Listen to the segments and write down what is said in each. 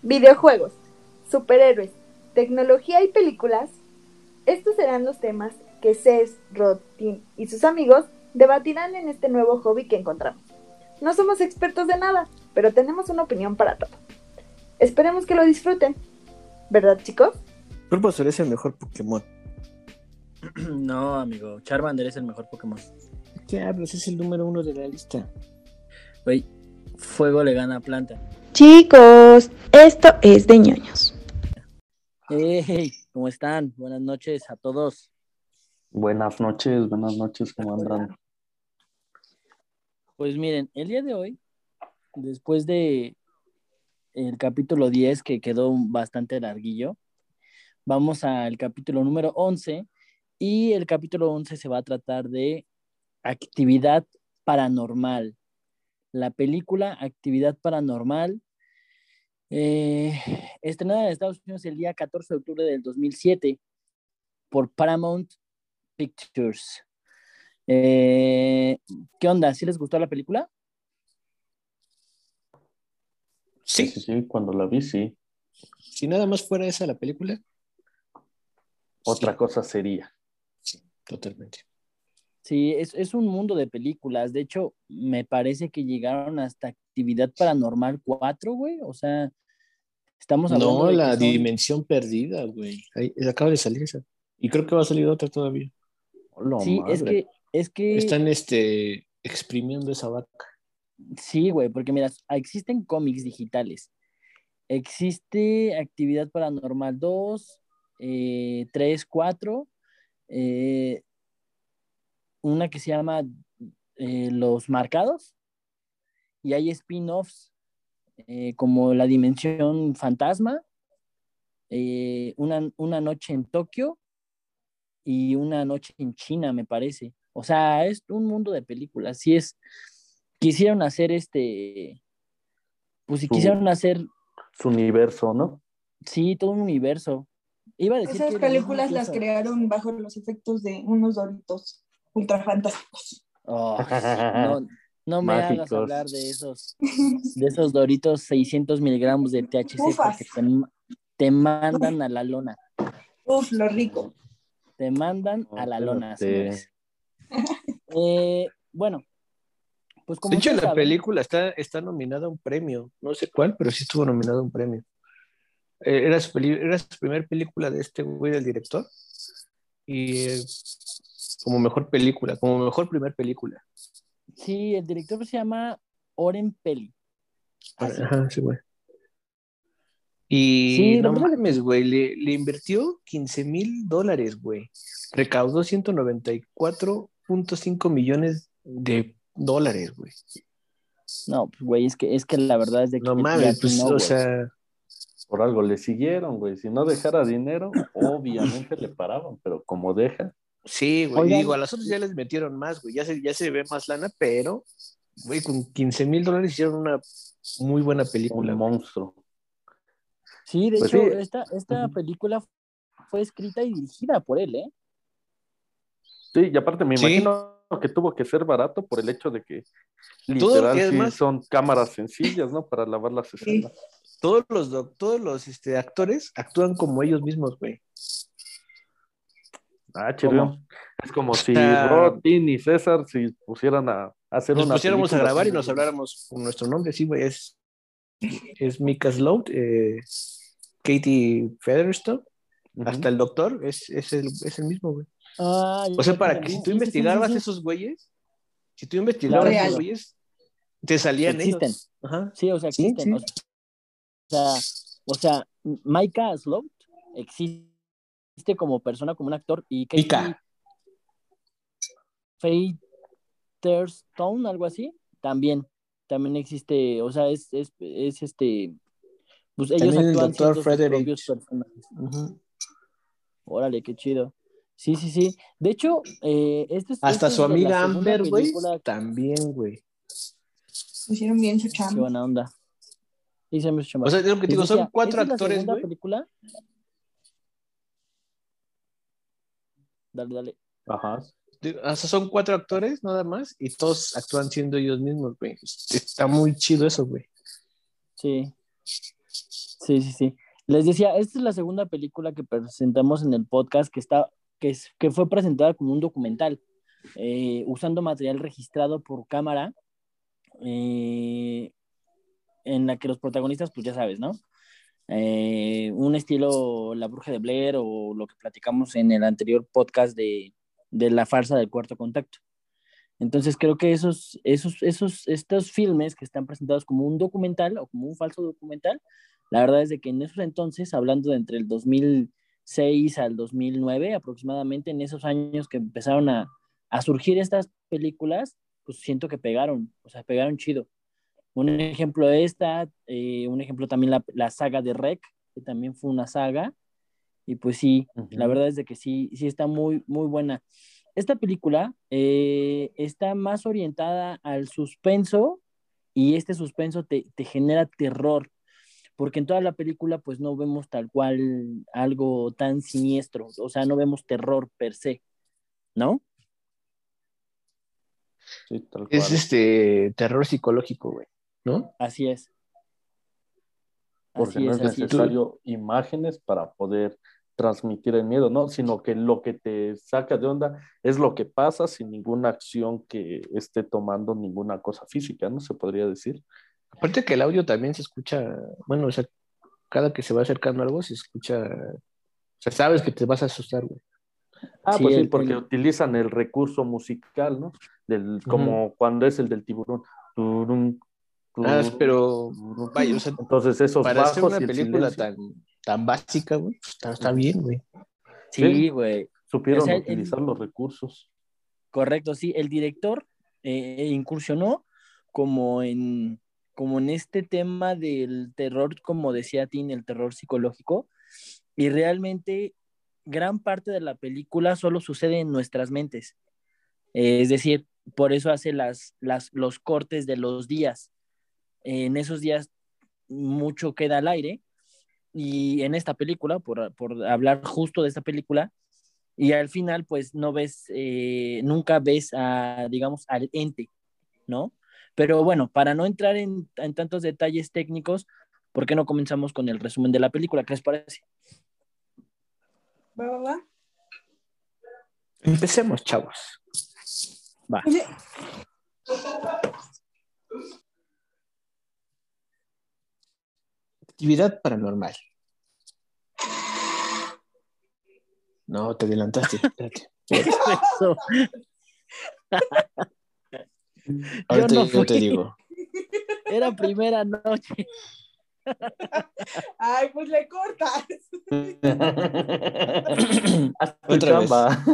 Videojuegos, superhéroes, tecnología y películas. Estos serán los temas que Cés, Rod, Tim y sus amigos debatirán en este nuevo hobby que encontramos. No somos expertos de nada, pero tenemos una opinión para todo. Esperemos que lo disfruten. ¿Verdad, chicos? Bulbasaur es el mejor Pokémon. No, amigo, Charmander es el mejor Pokémon. ¿Qué hablas? Es el número 1 de la lista. Güey, fuego le gana a planta. Chicos, esto es de ñoños. Hey, ¿cómo están? Buenas noches a todos. Buenas noches, ¿cómo andan? Pues miren, el día de hoy, después de el capítulo 10 que quedó bastante larguillo, vamos al capítulo número 11 y el capítulo 11 se va a tratar de Actividad Paranormal. La película Actividad Paranormal, estrenada en Estados Unidos el día 14 de octubre del 2007 por Paramount Pictures. ¿Qué onda? ¿Sí les gustó la película? Sí. Sí, cuando la vi, sí. Si nada más fuera esa la película. Otra cosa sería. Sí, totalmente. Sí, es un mundo de películas. De hecho, me parece que llegaron hasta Actividad Paranormal 4, güey. O sea, estamos hablando No, de la que son... Dimensión Perdida, güey. Ahí acaba de salir esa. Y creo que va a salir otra todavía. Hola, Sí, madre. es que... Están exprimiendo esa vaca. Sí, güey, porque mira, existen cómics digitales. Existe Actividad Paranormal 2, 3, 4, una que se llama Los Marcados, y hay spin-offs como La Dimensión Fantasma, una noche en Tokio y una noche en China, me parece. O sea, es un mundo de películas. Sí es, quisieron hacer pues si quisieron hacer, Su universo, ¿no? sí, todo un universo. Iba a decir Esas que películas las crearon bajo los efectos de unos Doritos ultra fantásticos. Oh, no me hagas Mágicos. hablar de esos Doritos 600 miligramos de THC Ufas. porque te mandan a la lona. Uf, lo rico. Te mandan a la lona, Espérate. señores. Bueno, pues De como hecho, ustedes la saben, película está nominada a un premio. No sé cuál, pero sí estuvo nominada a un premio. Era su primer película de este güey, del director. Y como mejor película, como mejor primer película. sí, el director se llama Oren Peli. Así. Ajá, sí, güey. Y Sí, no mames, güey, le invirtió $15,000, güey. Recaudó 194.5 millones de dólares, güey. No, pues güey, es que la verdad es de que No ya mames, pues, no, o güey. sea, Por algo le siguieron, güey. Si no dejara dinero, obviamente le paraban, pero como deja, sí, güey. Y Oigan, digo, a las otras ya les metieron más, güey. Ya se ve más lana, pero, güey, con $15,000 hicieron una muy buena película, un güey. monstruo. sí, de Pues hecho, sí. esta película fue escrita y dirigida por él, ¿eh? Sí, y aparte me Sí, imagino que tuvo que ser barato por el hecho de que todo, y literal sí además, son cámaras sencillas, ¿no? Para lavar las escenas. todos los actores actúan como ellos mismos, güey. Ah, ¿Cómo? chirrión. Es como O si sea, Rodin y César se pusieran a hacer nos una pusiéramos a película. grabar y nos habláramos con nuestro nombre, sí, güey. Es Mika Sloat, Katie Featherstone, hasta el doctor es el mismo, güey. Ah, O sea, ya te para que si entendí. tú Sí, sí, sí, sí, investigabas sí. esos güeyes, si tú Ya investigabas ves, esos Real. güeyes, te salían existen. ellos. Ajá. Sí, o sea, Sí, existen. sí. O sea, Micah Sloat existe como persona, como un actor, y Katie Mika. Featherstone, algo así, también existe, o sea, pues ellos También el actúan doctor siendo sus Frederick. propios personajes. Ujú. Órale, qué chido. Sí, sí, sí. De hecho, Hasta esta su es la amiga segunda Amber, güey, película. también, güey. Hicieron bien su Qué chamba. buena onda. Sí, se me hizo O chamba. sea, lo que te Les digo, son decía, 4 esta es la actores, segunda güey. película. Dale, dale. Ajá. O sea, son 4 actores nada más y todos actúan siendo ellos mismos, güey. Está muy chido eso, güey. Sí. Sí. Les decía, esta es la segunda película que presentamos en el podcast que fue presentada como un documental, usando material registrado por cámara, eh, en la que los protagonistas, pues ya sabes, ¿no? Un estilo La Bruja de Blair o lo que platicamos en el anterior podcast de La Farsa del Cuarto Contacto. Entonces creo que estos filmes que están presentados como un documental o como un falso documental, la verdad es de que en esos entonces, hablando de entre el 2006 al 2009 aproximadamente, en esos años que empezaron a surgir estas películas, pues siento que pegaron, o sea, pegaron chido. Un ejemplo un ejemplo también la saga de Rec, que también fue una saga, y pues sí, la Ujú. verdad es de que sí está muy, muy buena. Esta película está más orientada al suspenso y este suspenso te genera terror, porque en toda la película pues no vemos tal cual algo tan siniestro, o sea, no vemos terror per se, ¿no? Sí, tal Es cual. terror psicológico, güey, ¿no? Así es, Porque así no es, es así es. Tú, necesario imágenes para poder transmitir el miedo, ¿no? Sino que lo que te saca de onda es lo que pasa sin ninguna acción que esté tomando ninguna cosa física, ¿no? Se podría decir. aparte que el audio también se escucha, bueno, o sea, cada que se va acercando algo se escucha, o sea, sabes que te vas a asustar, güey. Ah, Sí, pues sí, porque utilizan el recurso musical, ¿no? Ujú. Como cuando es el del tiburón. Turun, turun, Pero, turun. vaya, o sea, Entonces esos para hacer bajos una y el película silencio, tan básica, güey, pues, está ujú, bien, güey. sí, sí, güey. O supieron sea, utilizar los recursos. correcto, sí, el director incursionó como en, como en este tema del terror, como decía Tim, el terror psicológico, y realmente gran parte de la película solo sucede en nuestras mentes. Es decir, por eso hace los cortes de los días. En esos días mucho queda al aire, y en esta película, por hablar justo de esta película, y al final pues no ves, nunca ves digamos, al ente, ¿no? Pero bueno, para no entrar en tantos detalles técnicos, ¿por qué no comenzamos con el resumen de la película? ¿Qué les parece? Va, va, va. Empecemos, chavos. Va. Oye, Actividad paranormal. No, te adelantaste. Espérate, ¿Qué espérate. fue eso? Yo Ahorita no yo te fui, digo. era primera noche. ay, pues le cortas. Haz tu Otra vez. chamba.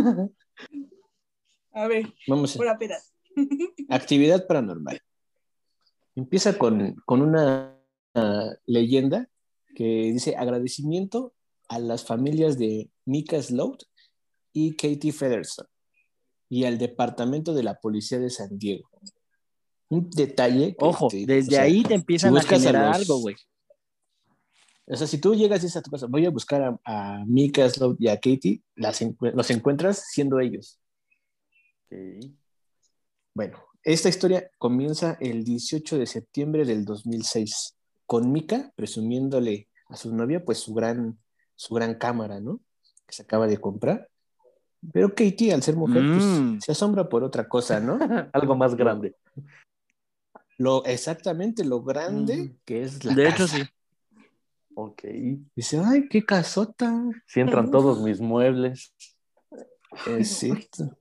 A ver, Vamos por apenas. actividad paranormal. Empieza con una leyenda que dice agradecimiento a las familias de Micah Sloat y Katie Federson y al departamento de la policía de San Diego. Un detalle que Ojo, te digo, o desde sea, ahí te si empiezan a buscas a generar algo, los, güey. o sea, si tú llegas y dices a tu casa, voy a buscar a Micah Sloat y a Katie, los encuentras siendo ellos. Ok. Bueno, esta historia comienza el 18 de septiembre del 2006, con Mika presumiéndole a su novia pues su gran cámara, ¿no? Que se acaba de comprar. Pero Katie, al ser mujer, pues Mm, se asombra por otra cosa, ¿no? Algo más Lo, grande. exactamente lo grande ujú. que es la De hecho, casa. sí. Ok. Dice, ay, qué casota. Si entran todos mis muebles. Es cierto.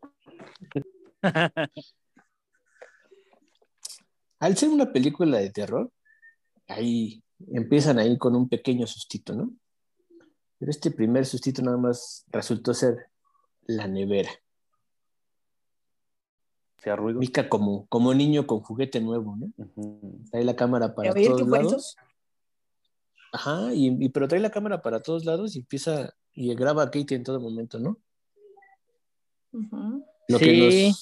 Al ser una película de terror, ahí empiezan ahí con un pequeño sustito, ¿no? Pero este primer sustito nada más resultó ser la nevera. ¿Hacía ruido? Mica como niño con juguete nuevo, ¿no? Ujú. Trae la cámara A para ver, ¿qué todos fue eso? lados. Ajá, pero trae la cámara para todos lados y empieza y graba a Katie en todo momento, ¿no? Ujú. Lo que Sí.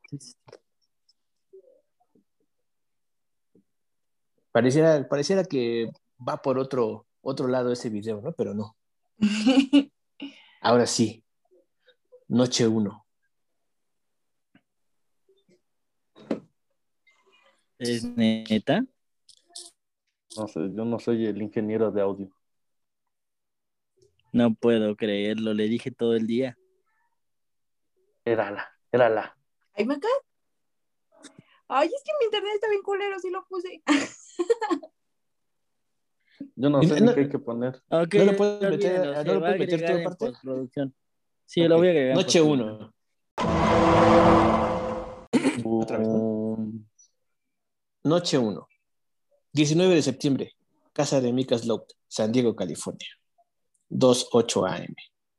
pareciera que va por otro lado ese video, ¿no? Pero no. Ahora sí, noche uno. ¿Es neta? No sé, yo no soy el ingeniero de audio. No puedo creerlo, le dije todo el día. Era la. ¿Ay, me cae? Ay, es que mi internet está bien culero, sí lo puse. Yo no sé No, ni qué hay que poner. Ok, no lo puedes olvídenlo, meter, no se lo va a puedes meter tú agregar en aparte. postproducción. Sí, lo Ok. voy a agregar en Noche postproducción. 1. Otra vez, ¿no? Um, Noche 1. 19 de septiembre. Casa de Mika Sloat, San Diego, California. 2:08 a.m.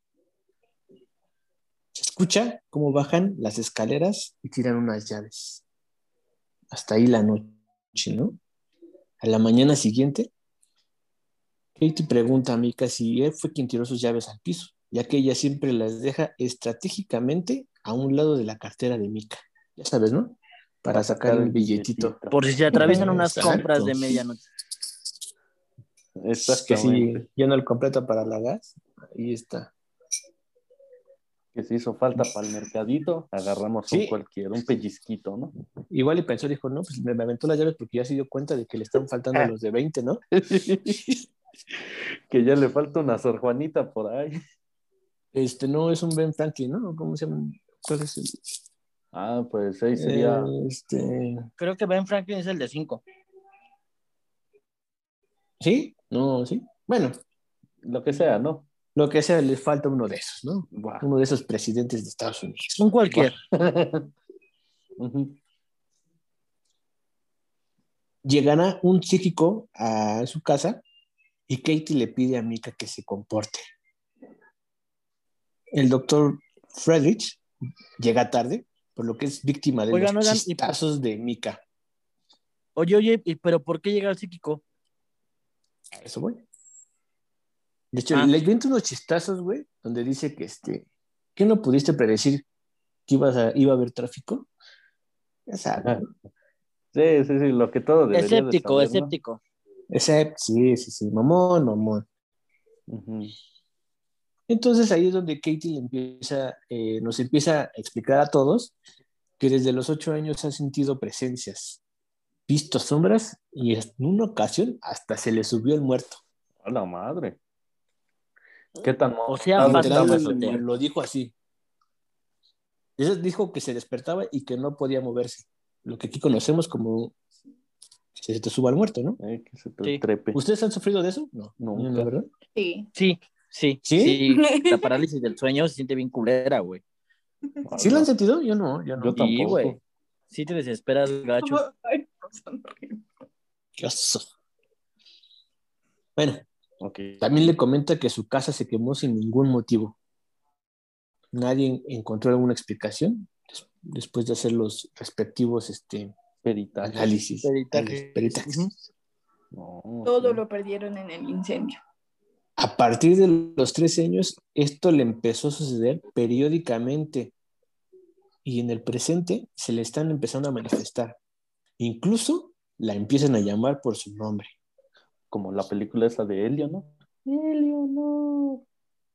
Se escucha cómo bajan las escaleras y tiran unas llaves. Hasta ahí la noche, ¿no? A la mañana siguiente, Katie pregunta a Mika si él fue quien tiró sus llaves al piso, ya que ella siempre las deja estratégicamente a un lado de la cartera de Mika. Ya sabes, ¿no? Para sacar el el billetito. Por si se atraviesan unas Exacto. compras de medianoche. Que si Exactamente. lleno el completo para la gas, ahí está. Que si hizo falta para el mercadito, agarramos Sí, un pellizquito, ¿no? igual y pensó, dijo, no, pues me aventó las llaves porque ya se dio cuenta de que le están faltando los de 20, ¿no? Que ya le falta una Sor Juanita por ahí. No, es un Ben Franklin, ¿no? ¿Cómo se llama? ¿Cuál es el? Ah, pues ahí sería Creo que Ben Franklin es el de 5. ¿Sí? No, sí. Bueno, lo que sea, ¿no? lo que sea, les falta uno de esos, ¿no? Buah. Uno de esos presidentes de Estados Unidos. Un cualquier. Ujú. Llegará un psíquico a su casa y Katie le pide a Mika que se comporte. El doctor Friedrich llega tarde, por lo que es víctima de los Oigan, chistazos de Mika. oye, pero ¿por qué llega el psíquico? A eso voy. De hecho, Ah. le invento unos chistazos, güey, donde dice que no pudiste predecir que iba a haber tráfico. Ya sabes, ¿no? Sí, lo que todo debería de Escéptico, saber, ¿no? escéptico. Sí, mamón. Ujú. Entonces ahí es donde Katie nos empieza a explicar a todos que desde los 8 años ha sentido presencias, visto sombras y en una ocasión hasta se le subió el muerto. A la madre. ¿Qué tan O sea, montado estaba ese fácilmente. Lo dijo así. Ella dijo que se despertaba y que no podía moverse. Lo que aquí conocemos como se te suba el muerto, ¿no? Que se te Sí. trepe. ¿Ustedes han sufrido de eso? No, Nunca. ¿verdad? Sí. ¿Sí? La parálisis del sueño se siente bien culera, güey. ¿Sí lo han sentido? Yo no. Yo Sí, tampoco. güey. Sí te desesperas, gacho. Ay, no, son horribles. Qué oso. Bueno, Ok. también le comenta que su casa se quemó sin ningún motivo. Nadie encontró alguna explicación después de hacer los respectivos Peritajes. análisis. Peritajes. Ujú. No, Todo ok. lo perdieron en el incendio. A partir de los 13 años, esto le empezó a suceder periódicamente y en el presente se le están empezando a manifestar. Incluso la empiezan a llamar por su nombre. Como la película esa de Helio, ¿no? Helio, no.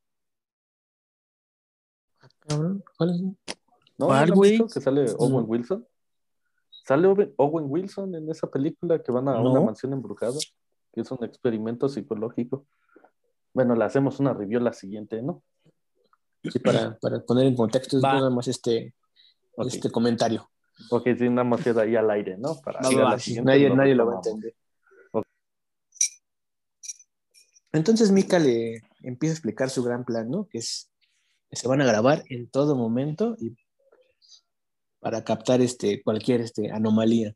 Cabrón, ¿cuál es? ¿No? ¿No ¿Cuál, lo han güey? visto? Que sale Owen Wilson. Sale Owen Wilson en esa película que van a una No. mansión embrujada, que es un experimento psicológico. Bueno, le hacemos una review la siguiente, ¿no? Sí, para poner en contexto, es Va. nada más Ok. este comentario. Ok, sí, nada más queda ahí al aire, ¿no? Para Va, ir va, a va. la Sí, siguiente nadie lo va a retomamos. entender. Entonces Mika le empieza a explicar su gran plan, ¿no? Que es que se van a grabar en todo momento y para captar cualquier anomalía.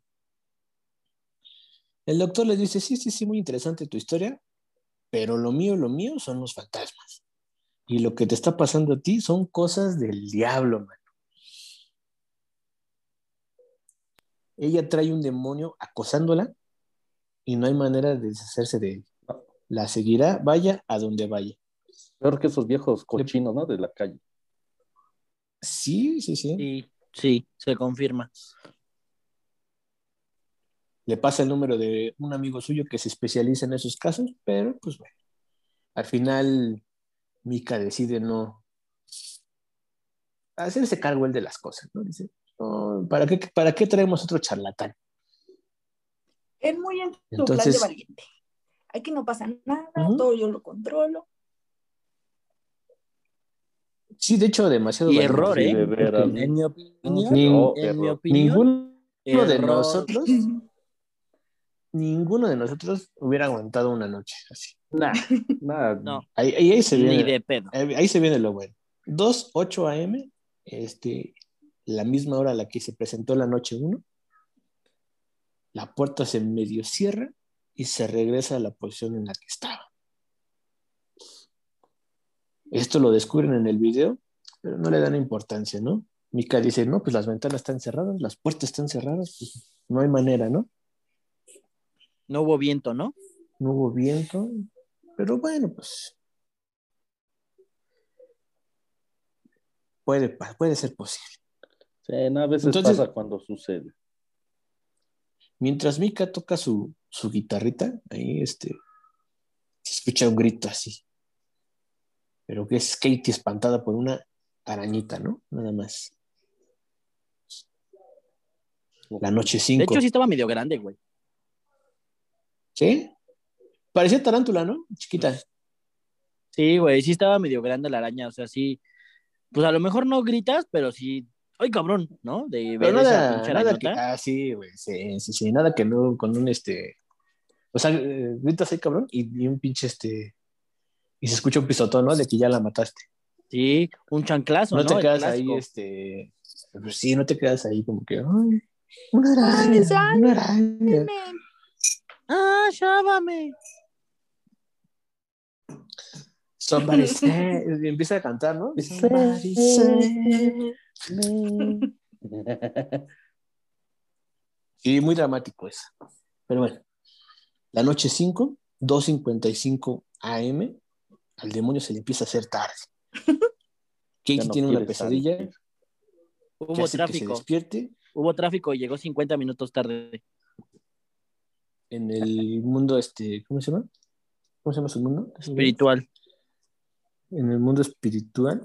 El doctor le dice, sí, muy interesante tu historia, pero lo mío son los fantasmas. Y lo que te está pasando a ti son cosas del diablo, man. Ella trae un demonio acosándola y no hay manera de deshacerse de él. La seguirá, vaya a donde vaya. Peor que esos viejos cochinos, ¿no? De la calle. Sí. Sí, se confirma. Le pasa el número de un amigo suyo que se especializa en esos casos, pero pues bueno, al final Mika decide no hacerse cargo él de las cosas, ¿no? Dice, no, ¿para qué traemos otro charlatán? Es muy en su plan de Entonces, valiente. Aquí no pasa nada, Ujú. todo yo lo controlo. sí, de hecho, demasiado Y valiente. error, Sí, ¿eh? de veras. Porque En mi No, opinión, en mi error. opinión, ninguno de error. nosotros hubiera aguantado una noche así. Nada. No, Ahí se ni viene, de pedo. ahí se viene lo bueno. 8 a.m., la misma hora a la que se presentó la noche 1, la puerta se medio cierra y se regresa a la posición en la que estaba. Esto lo descubren en el video, pero no le dan importancia, ¿no? Mika dice, no, pues las ventanas están cerradas, las puertas están cerradas, pues no hay manera, ¿no? No hubo viento, ¿no? No hubo viento, pero bueno, pues puede ser posible. Sí, no, a veces Entonces, pasa cuando sucede. mientras Mika toca su guitarrita, ahí se escucha un grito así, pero que es Katie espantada por una arañita, ¿no? Nada más. La noche De hecho, 5. sí estaba medio grande, güey. ¿Sí? Parecía tarántula, ¿no? Chiquita. Sí, güey, sí estaba medio grande la araña. O sea, sí. Pues a lo mejor no gritas, pero sí. ¡Ay, cabrón! ¿No? De Pero ver esa pinche nada que. arañota. Ah, sí, güey. Sí. Nada que no con un. O sea, gritas ahí, cabrón, y un pinche. Y se escucha un pisotón, ¿no? De que ya la mataste. Sí, un chanclazo, No te ¿no? El quedas ahí, clásico. Pues sí, no te quedas ahí como que. Ay, una ¡Ay, araña, una araña. sálvame! ¡Ah, sálvame! Somebody said. Y empieza a cantar, ¿no? Somebody Sí. said. Y muy dramático eso. Pero bueno, la noche 5, 2:55 a.m., al demonio se le empieza a hacer tarde. Ya Katie no tiene una quiere pesadilla salir. que Hubo hace que se tráfico. despierte Hubo tráfico y llegó 50 minutos tarde. en el mundo, ¿cómo se llama? ¿Cómo se llama su mundo? Espiritual. En el mundo espiritual.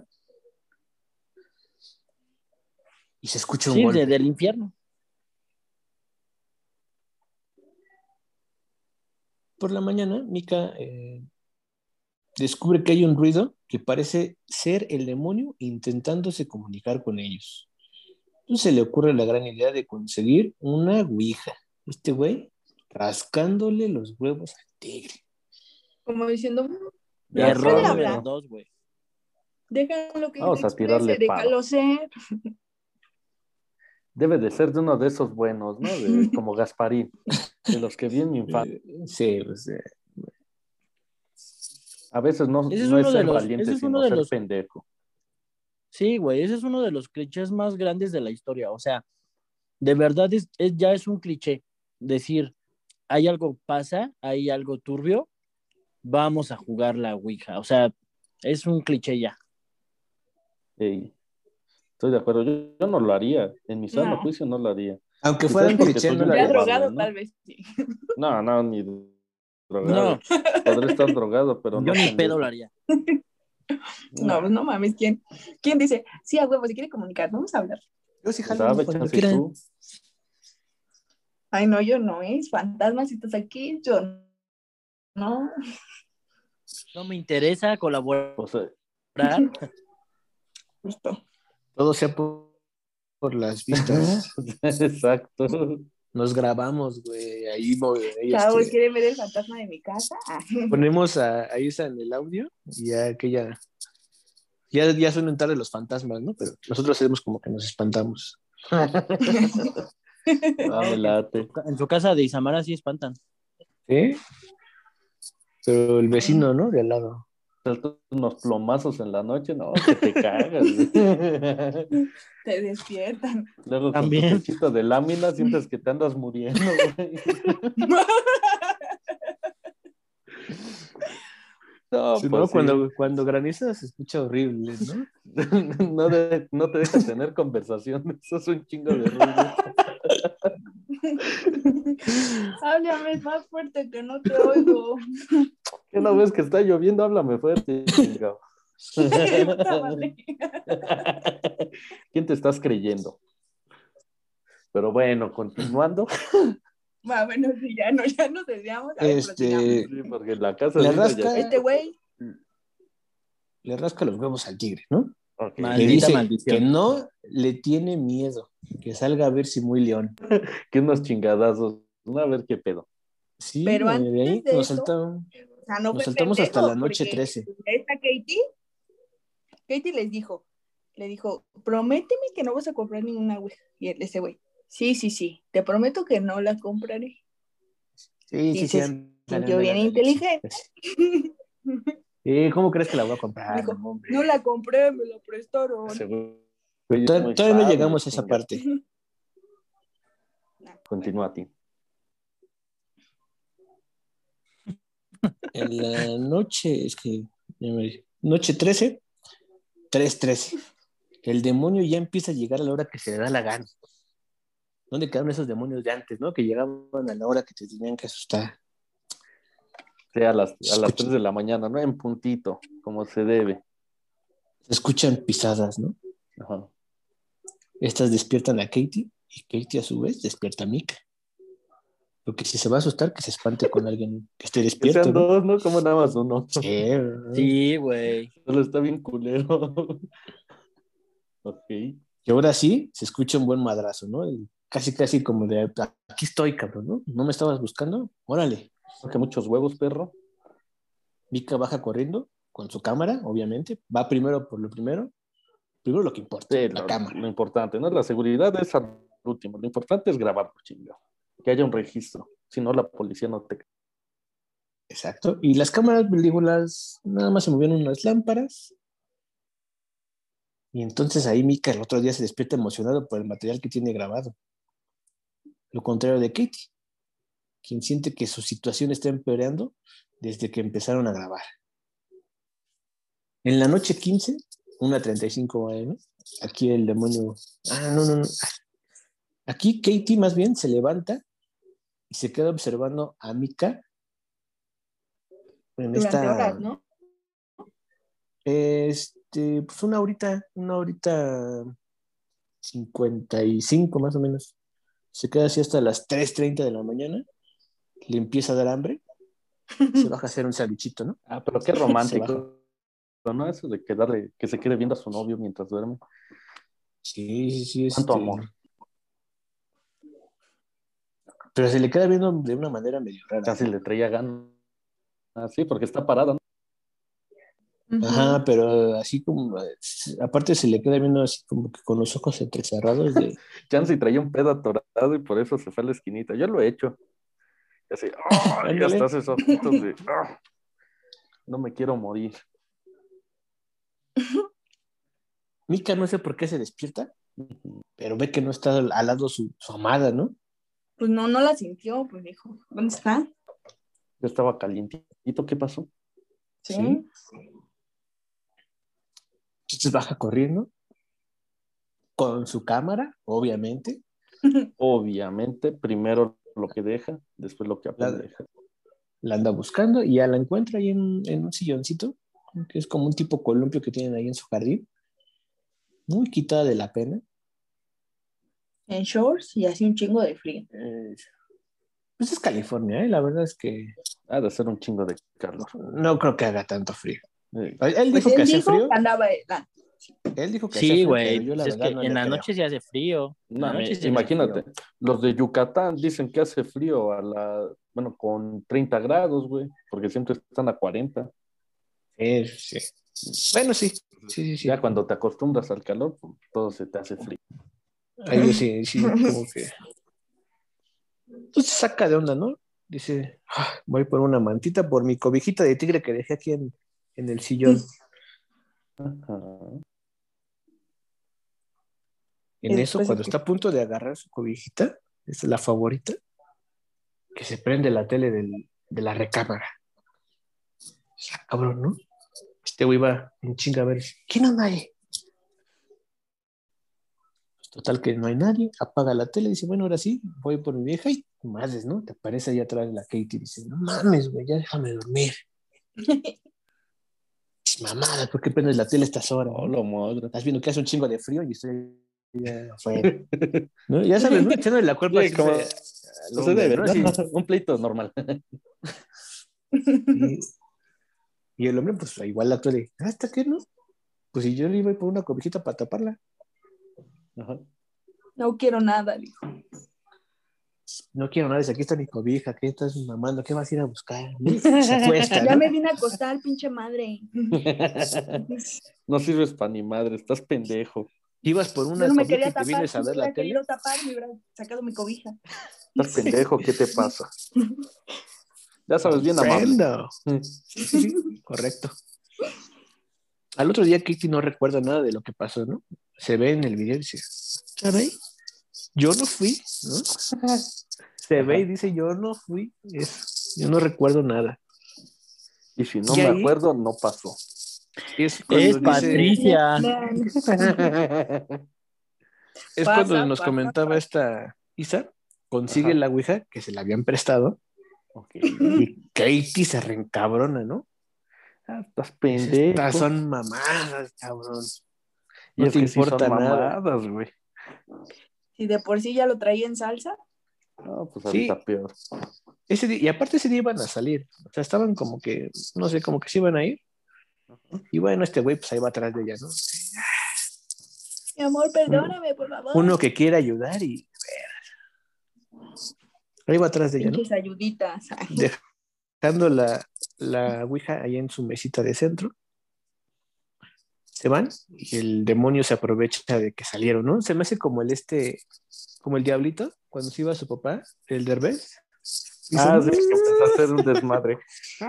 Y se escucha un Sí, golpe. del infierno. Por la mañana, Mika descubre que hay un ruido que parece ser el demonio intentándose comunicar con ellos. Entonces se le ocurre la gran idea de conseguir una ouija. Este güey rascándole los huevos al tigre. Como diciendo, Ya no puede Error sabe, número hablar. ¿no? 2, güey. Déjalo que Vamos se a tirarle exprese, paro. déjalo ser. Debe de ser de uno de esos buenos, ¿no? Como Gasparín, de los que vi en mi infancia. Sí, pues, A veces no, Ese es no es uno de ser los, valiente, ese es uno sino de ser los, pendejo. sí, güey, ese es uno de los clichés más grandes de la historia. O sea, de verdad ya es un cliché decir, hay algo pasa, hay algo turbio, vamos a jugar la Ouija. O sea, es un cliché ya. Ey, estoy de acuerdo. Yo no lo haría. En mi sano No. juicio no lo haría. aunque fuera Quizás un porque cliché, soy no lo un Ya haría. cobarde, drogado, ¿no? tal vez sí. No, ni No, drogado. Podré estar drogado, pero yo no ni pedo pendejo. lo haría. No, pues no mames, ¿quién dice? Sí, a huevo, se quiere comunicar, vamos a hablar. Yo sí Pues jalo sabe, cuando chance y quieran. tú. Ay, no, yo no, fantasmas, si estás aquí, yo no. No me interesa colaborar. O sea, Justo. Todo sea por las vistas. exacto. Nos grabamos, güey. Ahí, Chavos, ¿quieren ver el fantasma de mi casa? Ah. ponemos a Isa en el audio y ya que ya suelen tarde los fantasmas, ¿no? Pero nosotros hacemos como que nos espantamos. Ah, me late. En su casa de Isamara sí espantan. ¿Sí? Pero el vecino, ¿no? De al lado. Unos plomazos en la noche, no, que te cagas. Güey. Te despiertan. Luego con tu También. techito de lámina sientes que te andas muriendo, güey. No, Sí, pues ¿no? sí. Cuando graniza se escucha horrible, ¿no? No te deja tener conversación, eso es un chingo de ruido. Háblame más fuerte que no te oigo. ¿Qué no ves que está lloviendo? Háblame fuerte, chingado. Puta madre. ¿Quién te estás creyendo? Pero bueno, continuando. Bueno, sí, ya nos desviamos. A ver, prosigamos. Sí, porque la casa Le de Lina rasca- ya... Este güey, Le rasca los huevos al tigre, ¿no? Ok. Le Maldita dice maldición. que no le tiene miedo, que salga a ver si muy león. Que unos chingadazos. A ver qué pedo. Sí, pero de ahí antes de nos eso, saltamos. o sea, no Nos fue saltamos hasta pendejo, la noche porque 13. esta Katie le dijo, prométeme que no vas a comprar ninguna ouija. Y ese güey, sí, te prometo que no la compraré. Sí, Y se ándale, sintió bien ándale, inteligente. sí. ¿Cómo crees que la voy a comprar? Dijo, No, hombre. no la compré, me la prestaron. Ese güey es muy Todavía no sabio, llegamos a esa chinga. parte. Continúa a ti. En la noche, noche 13, 3:13. El demonio ya empieza a llegar a la hora que se le da la gana. ¿Dónde quedaron esos demonios de antes, no? Que llegaban a la hora que te tenían que asustar. Sí, a las 3 de la mañana, ¿no? En puntito, como se debe. Se escuchan pisadas, ¿no? Ajá. Estas despiertan a Katie y Katie a su vez despierta a Mika. Porque si se va a asustar, que se espante con alguien que esté Que despierto, sean ¿no? dos, ¿no? Como nada más uno. Sí. Sí, güey. Solo está bien culero. Ok. Y ahora sí, se escucha un buen madrazo, ¿no? Casi como de, aquí estoy, cabrón, ¿no? ¿No me estabas buscando? Órale. Que muchos huevos, perro. Mika baja corriendo con su cámara, obviamente. Va primero por lo primero. Primero lo que importa, Sí, la cámara. lo importante, ¿no? La seguridad es al último. Lo importante es grabarlo, chingado. Que haya un registro. Si no, la policía no te... Exacto. Y las cámaras, digo, nada más se movieron unas lámparas. Y entonces ahí Mika el otro día se despierta emocionado por el material que tiene grabado. Lo contrario de Katie, quien siente que su situación está empeorando desde que empezaron a grabar. En la noche 15, 1:35 AM, aquí el demonio... no. Aquí Katie más bien se levanta y se queda observando a Mika en Durante horas, ¿no? Pues una horita 55 más o menos. Se queda así hasta las 3:30 de la mañana. Le empieza a dar hambre. Se baja a hacer un cevichito, ¿no? Ah, pero qué Se baja. romántico, ¿no? Eso de que se quede viendo a su novio mientras duerme. Sí, Cuánto amor. Pero se le queda viendo de una manera medio rara. Casi le traía ganas. Ah, sí, porque está parada, ¿no? Ajá, pero así como, aparte se le queda viendo así como que con los ojos entrecerrados de... Chansey traía un pedo atorado y por eso se fue a la esquinita. Yo lo he hecho. Y así, y Ándale. hasta esos ojitos de, no me quiero morir. Mika no sé por qué se despierta, pero ve que no está al lado su amada, ¿no? Pues no la sintió, pues dijo, ¿dónde está? Yo estaba calientito, ¿qué pasó? Sí. Entonces baja corriendo con su cámara, obviamente. Obviamente, primero lo que deja, después lo que apendeja. La anda buscando y ya la encuentra ahí en un silloncito, que es como un tipo columpio que tienen ahí en su jardín. Muy quitada de la pena. En shorts y así un chingo de frío. Pues es California, ¿eh? La verdad es que Ha de ser un chingo de calor. no creo que haga tanto frío. Él Pues dijo que hacía frío. que andaba helando. Él dijo que hacía Sí, frío, güey. pero yo la Pues es verdad que no en le la creo. noche se hace frío. En la No, noche se hace imagínate, frío. los de Yucatán dicen que hace frío con 30 grados, güey, porque siempre están a 40. Sí. Bueno, sí. Ya cuando te acostumbras al calor, pues, todo se te hace frío. Ahí yo sí, como que... Entonces saca de onda, ¿no? Dice, voy por una mantita, por mi cobijita de tigre que dejé aquí en el sillón. Ajá. En eso, cuando está a punto de agarrar su cobijita, esta es la favorita, que se prende la tele de la recámara. Cabrón, ¿no? Este güey va en chinga a ver, ¿quién anda ahí? Pues total que no hay nadie, apaga la tele y dice, bueno, ahora sí, voy por mi vieja y madres, ¿no? Te aparece ahí atrás la Katie y dice, no mames, güey, ya déjame dormir. Mamada, ¿por qué prendes la tele a estas horas? Oh, lo madre. Estás viendo que hace un chingo de frío y estoy ya fue. ¿No? Ya sabes, ¿no? Echándole la culpa Sí, así como al se hombre, debe, ¿no? ¿no? Así, Un pleito normal. y, y el hombre, pues igual la de, ¿hasta qué no? Pues si yo le iba a ir por una cobijita para taparla. Ajá. No quiero nada, dijo. No quiero nada, dice, aquí está mi cobija, ¿qué estás mamando? ¿Qué vas a ir a buscar? Se acuesta, Ya ¿no? me vine a acostar, pinche madre. No sirves para ni madre, estás pendejo. Ibas por Yo una no me cobija quería y te tapar, vienes si a me ver la hubiera tele. querido tapar, me hubiera sacado mi cobija. Estás pendejo, ¿qué te pasa? Ya sabes, bien amable. Prendo. Sí, correcto. Al otro día Kitty no recuerda nada de lo que pasó, ¿no? Se ve en el video y dice, caray, yo no fui, ¿no? Se ve y dice, yo no fui, yo no recuerdo nada. Y si no Y me ahí acuerdo, no pasó. es cuando Es Patricia. es cuando nos comentaba esta Isa, consigue Ajá. la ouija que se la habían prestado Ok. y Katie se reencabrona, ¿no? Estás Dice, pendejo. estas son mamadas, cabrón. Y No es te que sí son importa nada. mamadas, güey. Si de por sí ya lo traía en salsa. No, pues Sí, ahorita peor. ese día, y aparte ese día iban a salir. O sea, estaban como que, no sé, como que se iban a ir. Y bueno, este güey pues ahí va atrás de ella, ¿no? Mi amor, perdóname, por favor. Uno que quiere ayudar y ahí va atrás de ella, ¿no? Pinches ayuditas. Dejando la ouija ahí en su mesita de centro. Se van y el demonio se aprovecha de que salieron, ¿no? Se me hace como como el diablito, cuando se iba su papá, el Derbez. Dice, Sí, que empezó a hacer un desmadre.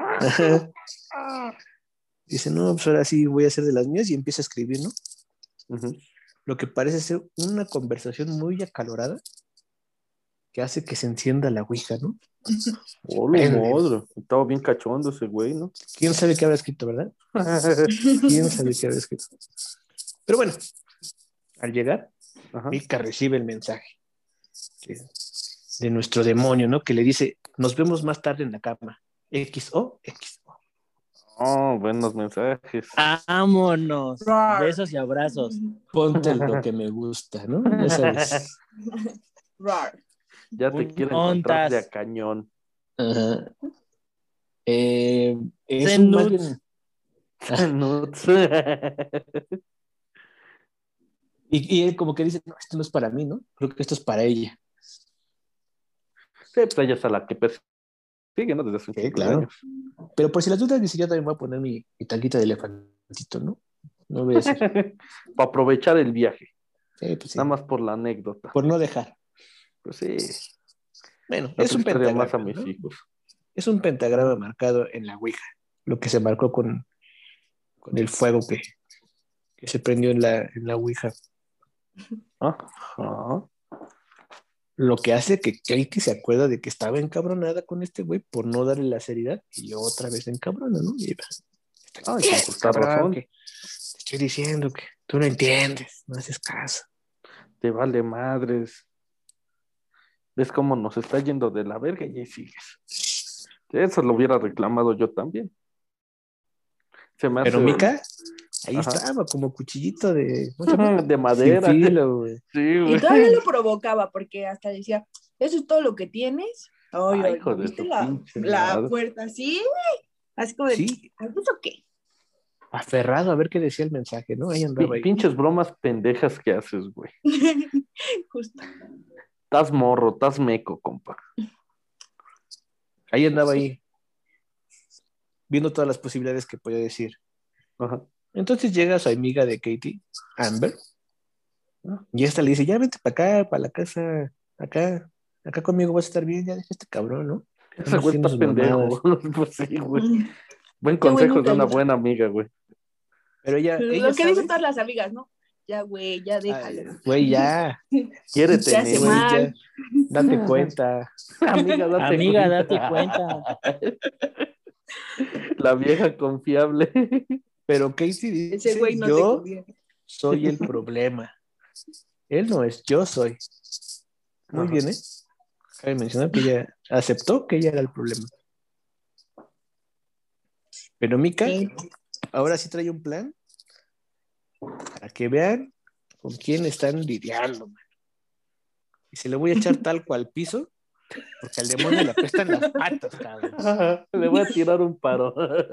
dice, no, pues ahora sí voy a hacer de las mías y empieza a escribir, ¿no? Ujú. Lo que parece ser una conversación muy acalorada que hace que se encienda la ouija, ¿no? Hola, Prende. madre. Estaba bien cachondo ese güey, ¿no? ¿Quién sabe qué habrá escrito, verdad? ¿Quién sabe qué habrá escrito? Pero bueno, al llegar, Ajá. Mika recibe el mensaje de nuestro demonio, ¿no? Que le dice, nos vemos más tarde en la cama. XO, XO. Oh, buenos mensajes. Vámonos. Rar. Besos y abrazos. Ponte lo que me gusta, ¿no? Ya sabes. Rar. Ya te quiero encontrar de a cañón. Ajá. Es Send un más nudes. bien. Nuts. Y él como que dice, no, esto no es para mí, ¿no? Creo que esto es para ella. Sí, pues ella es a la que persigue, ¿no? Desde hace un Sí, chingo de claro. años. Pero por si las dudas, dice, yo también voy a poner mi tanquita de elefantito, ¿no? No voy a decir. Para aprovechar el viaje. Sí, pues sí. Nada más por la anécdota. Por no dejar. Pues sí, Bueno, la es un historia más a pentagrama, mis ¿no? hijos. Es un pentagrama marcado en la ouija. Lo que se marcó con el fuego que se prendió en la ouija. Ajá. Lo que hace que Katie se acuerda de que estaba encabronada con este güey por no darle la seriedad y otra vez se encabrona, ¿no? Y Ay, con justa cabrón, razón. que te estoy diciendo que tú no entiendes, no haces caso. Te vale madres. ¿Ves cómo nos está yendo de la verga y ahí sigues? Eso lo hubiera reclamado yo también. Se me Pero hace. Mika, ahí Ajá. estaba como cuchillito de, ¿cómo se llama? De madera. Sin filo, güey. Sí, Y güey. todavía lo provocaba porque hasta decía, ¿eso es todo lo que tienes? Ay, Ay, ay, hijo ¿no de viste tu la pinche la madre. puerta así? Así como de, Sí, ¿eso qué? aferrado a ver qué decía el mensaje, ¿no? Ahí andaba ahí. Pinches bromas pendejas que haces, güey. Justo. Estás morro, estás meco, compa. Ahí andaba ahí, viendo todas las posibilidades que podía decir. Ajá. Entonces llega su amiga de Katie, Amber, ¿no? Y esta le dice, ya vente para acá, para la casa, acá conmigo vas a estar bien, ya deja este cabrón, ¿no? Ese Nomás güey haciendo está sus pendejo. mamadas. Pues sí, güey. Buen Qué bueno consejo te de una ayuda. buena amiga, güey. Pero ella Lo que sabe, dicen todas las amigas, ¿no? Ya, güey, ya déjalo. ay, güey, ya, Quiérete, Te hace güey, nene. ya, mal. date cuenta. Amiga, date Amiga, cuenta. date cuenta. La vieja confiable. Pero Katie Ese dice, güey no te yo conviene. soy el problema. Él no es, yo soy. Muy Ajá. bien, ¿eh? Cabe mencionar que ella aceptó que ella era el problema. Pero Mika Sí. ahora sí trae un plan para que vean ¿Con quién están lidiando, man? Y se le voy a echar talco al piso, porque al demonio le apestan las patas, cabrón. Le voy a tirar un paro.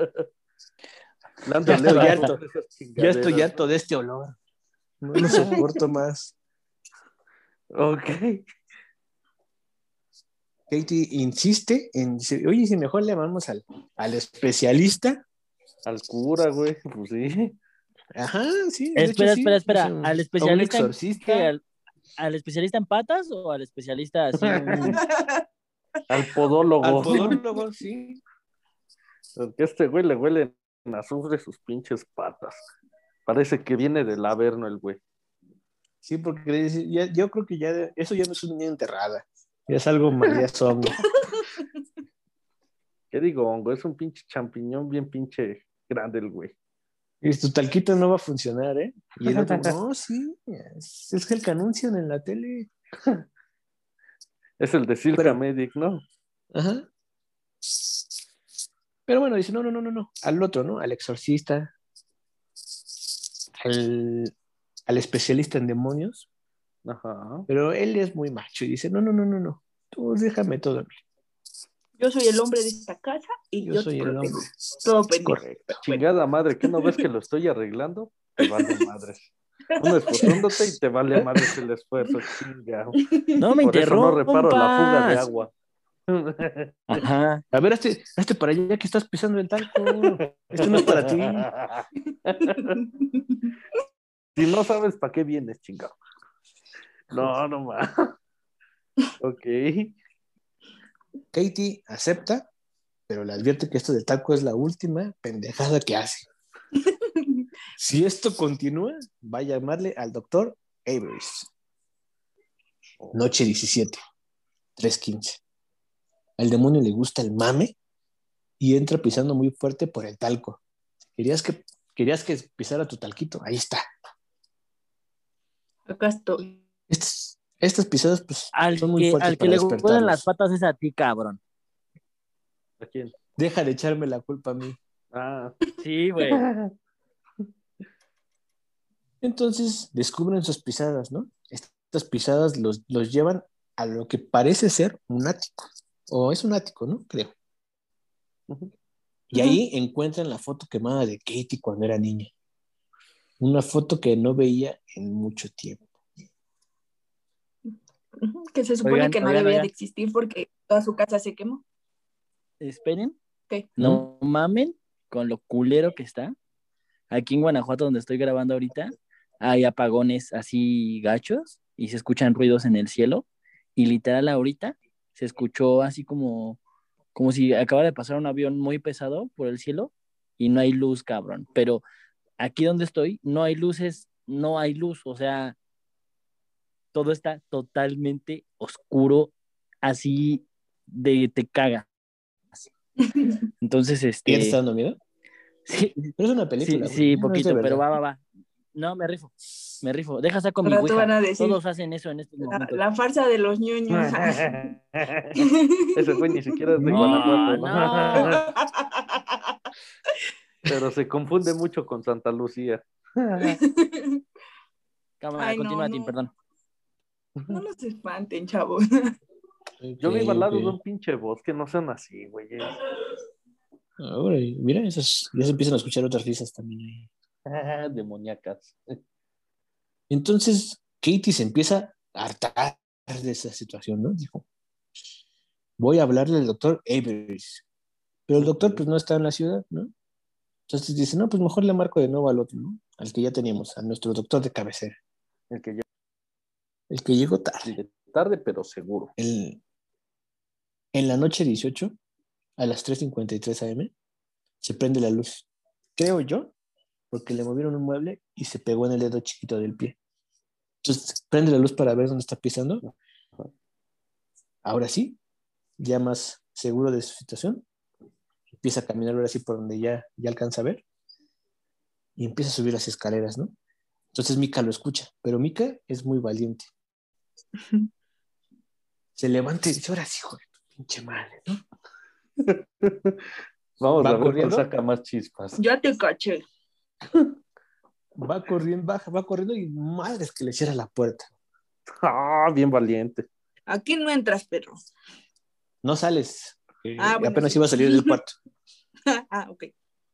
Ya estoy harto. Ya estoy harto de este olor. No lo soporto más. Ok. Katie insiste en decir, oye, si mejor le llamamos al especialista. Al cura, güey, pues sí. Ajá, sí. De hecho, Espera. sí. ¿Al A un especialista en exorcista. qué? ¿Al especialista en patas o al especialista así? Al podólogo. Al podólogo, sí. Porque este güey le huele a azufre sus pinches patas. Parece que viene del Averno el güey. Sí, porque yo creo que ya eso ya no es una niña enterrada. Ya es algo más, ya es hongo. ¿Qué digo, hongo? Es un pinche champiñón bien pinche grande el güey. Y tu talquito no va a funcionar, ¿eh? Y el otro, no, sí, es el que anuncian en la tele. Es el de Silca Medic, ¿no? Ajá. Pero bueno, dice, no. Al otro, ¿no? Al exorcista, al especialista en demonios. Ajá. Pero él es muy macho y dice, no. Tú déjame todo a mí. Yo soy el hombre de esta casa y yo soy te el protejo. hombre. Todo pendejo. Correcto. Chingada madre, ¿qué no ves que lo estoy arreglando? Te vale madres. Uno esforzándote y te vale madres el esfuerzo, chingado. No me Por eso no reparo la fuga de interrumpas. agua. Ajá. A ver, hazte para allá que estás pisando el talco. Esto no es para ti. Si no sabes para qué vienes, chingado. No más. Ok. Katie acepta, pero le advierte que esto del talco es la última pendejada que hace. Si esto continúa, va a llamarle al doctor Averis. Noche 17, 3:15. Al demonio le gusta el mame y entra pisando muy fuerte por el talco. Querías que pisara tu talquito, ahí está. Acá estoy. Estas pisadas pues, son muy fuertes Al que para le huelen despertarlos. las patas es a ti, cabrón. ¿A quién? Deja de echarme la culpa a mí. Ah. Sí, güey. Entonces descubren sus pisadas, ¿no? Estas pisadas los llevan a lo que parece ser un ático. O es un ático, ¿no? Creo. Y ahí encuentran la foto quemada de Katie cuando era niña. Una foto que no veía en mucho tiempo. Que se supone Oigan, que no oigan, debía oigan. de existir porque toda su casa se quemó. Esperen. ¿Qué? No mamen con lo culero que está. Aquí en Guanajuato, donde estoy grabando ahorita, hay apagones así gachos y se escuchan ruidos en el cielo. Y literal ahorita se escuchó así como si acabara de pasar un avión muy pesado por el cielo y no hay luz, cabrón. Pero aquí donde estoy no hay luces, no hay luz. O sea, todo está totalmente oscuro, así de te caga. Entonces, ¿Y ya te está dando miedo? sí, Pero es una película, güey. sí, No es de poquito, pero verdad. va. No, me rifo. Deja saco mi Al rato ouija. van a decir, Todos hacen eso en estos momentos. la farsa de los ñoños. Ese güey ni siquiera es de No, Guanajuato. no. Pero se confunde mucho con Santa Lucía. Cámara, Ay, continúa, no. Tim, perdón. No nos espanten, chavos. Yo vivo al lado Ok. de un pinche bosque, no sean así, güey. Ahora, mira, ya se empiezan a escuchar otras risas también ahí. Demoníacas. Entonces, Katie se empieza a hartar de esa situación, ¿no? Dijo, voy a hablarle al doctor Averis. Pero el doctor, pues, no está en la ciudad, ¿no? Entonces dice, no, pues mejor le marco de nuevo al otro, ¿no? Al que ya teníamos, a nuestro doctor de cabecera. El que ya El que llegó tarde. llegue tarde, pero seguro. En la noche 18, a las 3:53 AM, se prende la luz. Creo yo, porque le movieron un mueble y se pegó en el dedo chiquito del pie. Entonces, prende la luz para ver dónde está pisando. Ahora sí, ya más seguro de su situación, empieza a caminar ahora sí por donde ya alcanza a ver y empieza a subir las escaleras, ¿no? Entonces Mika lo escucha, pero Mika es muy valiente. Se levanta y dice, ahora sí, hijo de tu pinche madre, ¿no? Vamos ¿Va a ver corriendo? cuál saca más chispas. Ya te caché. va corriendo y madres que le cierra la puerta. Ah, bien valiente. Aquí no entras, perro. No sales. Bueno, Apenas sí. iba a salir del cuarto. Ok.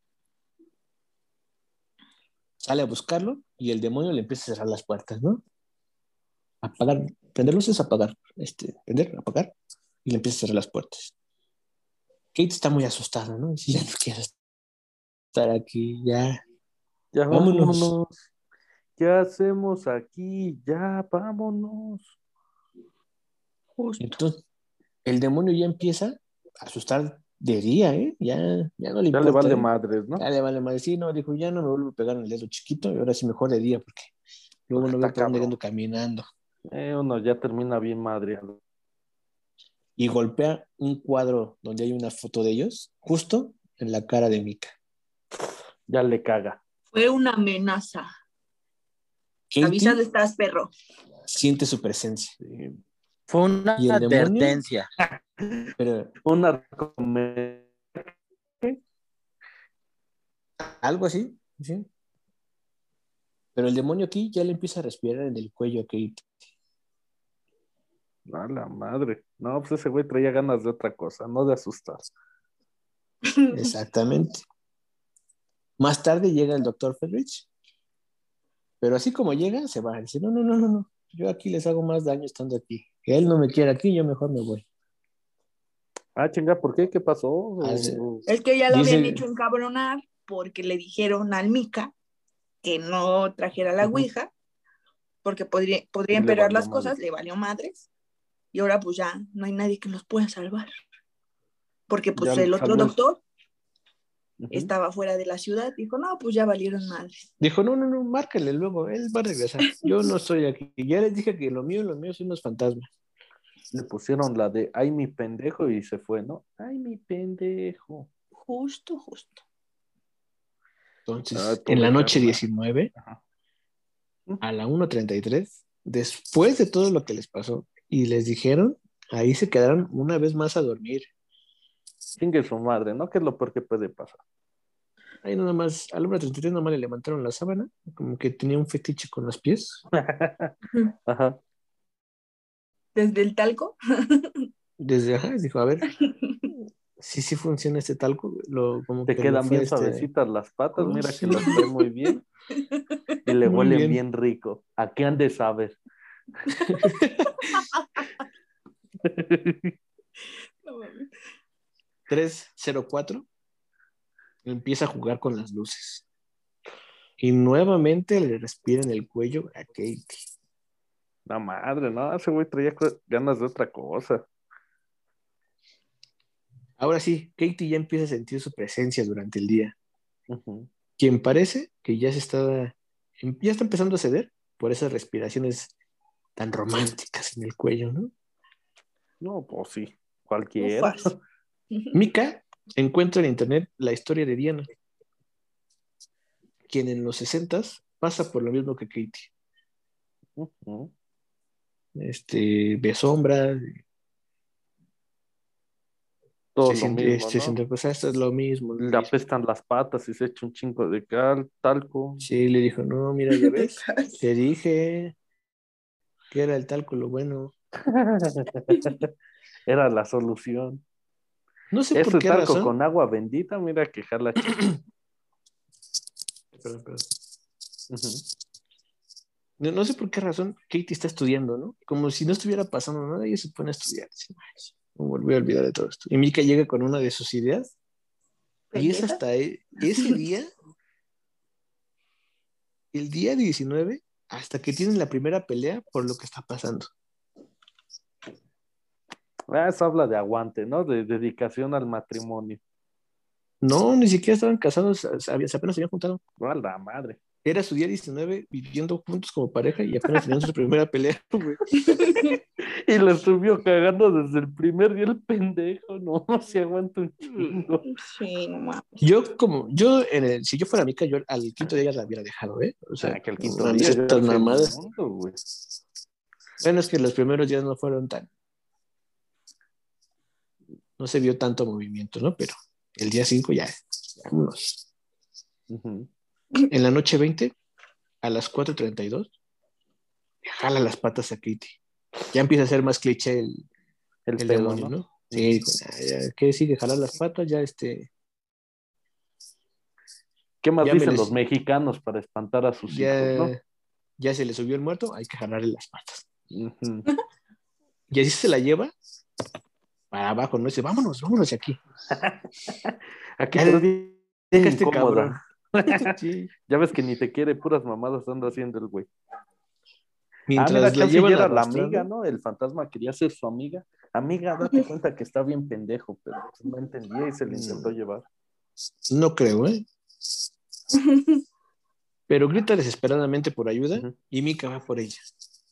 Sale a buscarlo y el demonio le empieza a cerrar las puertas, ¿no? Apagar, prender luces, apagar. Prender, apagar. Y le empieza a cerrar las puertas. Kate está muy asustada, ¿no? Dice, ya no quiero estar aquí, ya. Ya Vámonos. vámonos. ¿Qué hacemos aquí? Ya vámonos. Justo. Entonces, el demonio ya empieza a asustar de día, ¿eh? Ya no le Ya importa, le vale ¿eh? madres, ¿no? Ya le vale madre. Sí, no, dijo, ya no me vuelvo a pegar en el dedo chiquito y ahora sí mejor de día porque luego Porque no está veo por dónde cabrón. ando caminando. Uno ya termina bien madreado. Y golpea un cuadro donde hay una foto de ellos justo en la cara de Mika. Ya le caga. Fue una amenaza. Katie Avisado estás, perro. siente su presencia. Fue una Y el demonio, advertencia. pero Una comedia. algo así, ¿sí? Pero el demonio aquí ya le empieza a respirar en el cuello a Kate. A la madre. No, pues ese güey traía ganas de otra cosa, no de asustar. Exactamente. Más tarde llega el doctor Ferrich, pero así como llega, se va. Dice, no. Yo aquí les hago más daño estando aquí. Que él no me quiere aquí, yo mejor me voy. Ah, chinga, ¿por qué? ¿Qué pasó? Es que ya lo habían Dice, hecho encabronar porque le dijeron al Mica que no trajera la ouija porque podría Y le empeorar valió las madre. cosas, le valió madres. Y ahora pues ya no hay nadie que los pueda salvar. Porque pues Ya el otro salió. doctor Ujú. estaba fuera de la ciudad. Dijo, no, pues ya valieron madres. dijo, no, márquenle luego, él va a regresar. Yo no estoy aquí. Ya les dije que lo mío son los fantasmas. Le pusieron la de ay mi pendejo y se fue, ¿no? Ay mi pendejo. Justo. Entonces, Ay, en la pobre noche Carla. 19, Ajá. a la 1:33, después de todo lo que les pasó, y les dijeron, ahí se quedaron una vez más a dormir. Chingue su madre, ¿no? ¿Qué es lo peor que puede pasar? Ahí nada más, a la 1:33 nada más le levantaron la sábana, como que tenía un fetiche con los pies. Ajá. Desde el talco. Desde, dijo, a ver, sí funciona este talco, como Te que lo quedan fue bien suavecitas las patas, oh, mira sí, que las trae muy bien y le muy huelen bien. bien rico. ¿A qué han de saber? 3:04 empieza a jugar con las luces. Y nuevamente le respira en el cuello a Kate. La madre, no, ese güey traía ganas de otra cosa. Ahora sí, Katie ya empieza a sentir su presencia durante el día. Ujú. Quien parece que ya ya está empezando a ceder por esas respiraciones tan románticas en el cuello, ¿no? No, pues sí, cualquiera. Ufas. Mika encuentra en internet la historia de Diana, quien en los 60s pasa por lo mismo que Katie. Ujú. Ve sombras, Todo se lo siente, mismo, ¿no? pues esto es lo mismo, lo Le mismo. apestan las patas y se echa un chingo de talco. Sí, le dijo, no, mira, ya ves, te dije que era el talco lo bueno. Era la solución. No sé por Ese qué talco razón. con agua bendita, mira que jala chido. Perdón. Ujú. No sé por qué razón Katie está estudiando, ¿no? Como si no estuviera pasando nada, ella se pone a estudiar. Dice, "Ay, me volví a olvidar de todo esto". Y Mika llega con una de sus ideas y es ¿Pendejas? hasta ese día, el día 19, hasta que tienen la primera pelea por lo que está pasando. Eso habla de aguante, ¿no? De dedicación al matrimonio. No, ni siquiera estaban casados, apenas se habían juntado. A la madre. Era su día 19 viviendo juntos como pareja y apenas tenían su primera pelea, güey. Y lo estuvo cagando desde el primer día el pendejo, no, se aguanta un chingo. Sí, no mames. Si yo fuera Mika, yo al quinto día ya la hubiera dejado, ¿eh? O sea, Que el no quinto mames, día ya estas se mamadas. mundo, güey. Bueno, es que los primeros días no se vio tanto movimiento, ¿no? Pero el día 5 ya, vámonos. Ujú. En la noche 20, a las 4:32, jala las patas a Katie. Ya empieza a ser más cliché El el pedo, demonio, ¿no? ¿no? Sí, ¿qué sigue? Jalar las patas, ya ¿Qué más ya me dicen los les, mexicanos para espantar a sus hijos, no? ya se le subió el muerto, hay que jalarle las patas. Ujú. Y así se la lleva para abajo, ¿no? Dice, vámonos de aquí. Aquí Ya te ves deja bien este cabrón. incómoda. Sí. Ya ves que ni te quiere, puras mamadas anda haciendo el güey. Mira, Mientras la chance y llevan era la amiga, arrastrando, ¿no? El fantasma quería ser su amiga. Amiga, date cuenta que está bien pendejo, pero pues, no entendía y se le intentó llevar. no creo, ¿eh? Pero grita desesperadamente por ayuda Ujú. y Mika va por ella.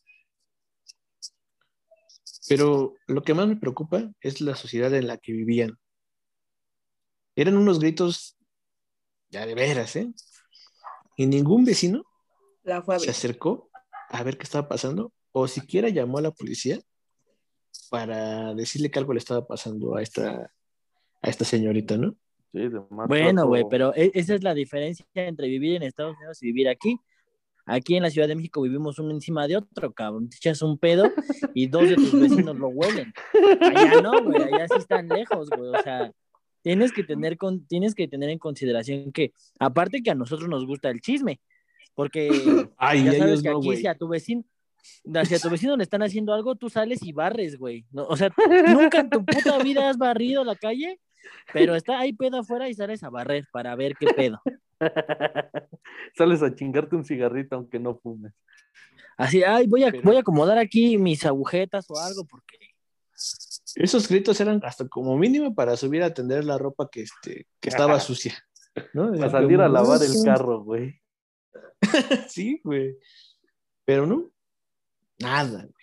Pero lo que más me preocupa es la sociedad en la que vivían. Eran unos gritos ya de veras, ¿eh? Y ningún vecino La fue a se ver. acercó a ver qué estaba pasando o siquiera llamó a la policía para decirle que algo le estaba pasando a esta señorita, ¿no? Sí, de Bueno, güey, maltrato. pero esa es la diferencia entre vivir en Estados Unidos y vivir aquí. Aquí en la Ciudad de México vivimos uno encima de otro, cabrón. Te echas un pedo y dos de tus vecinos lo huelen. Allá no, güey, allá sí están lejos, güey. O sea, tienes que tener en consideración que, aparte que a nosotros nos gusta el chisme, porque Ay, ya sabes ellos que no, aquí güey. si a tu vecino le están haciendo algo, tú sales y barres, güey. No, o sea, nunca en tu puta vida has barrido la calle, pero está ahí pedo afuera y sales a barrer para ver qué pedo. Sales a chingarte un cigarrito aunque no fumes. Así, ay, voy a Pero acomodar aquí mis agujetas o algo porque esos gritos eran hasta como mínimo para subir a tender la ropa que estaba sucia, ¿no? Para Así salir a como, lavar el carro, güey. sí, güey. Pero no, nada, güey.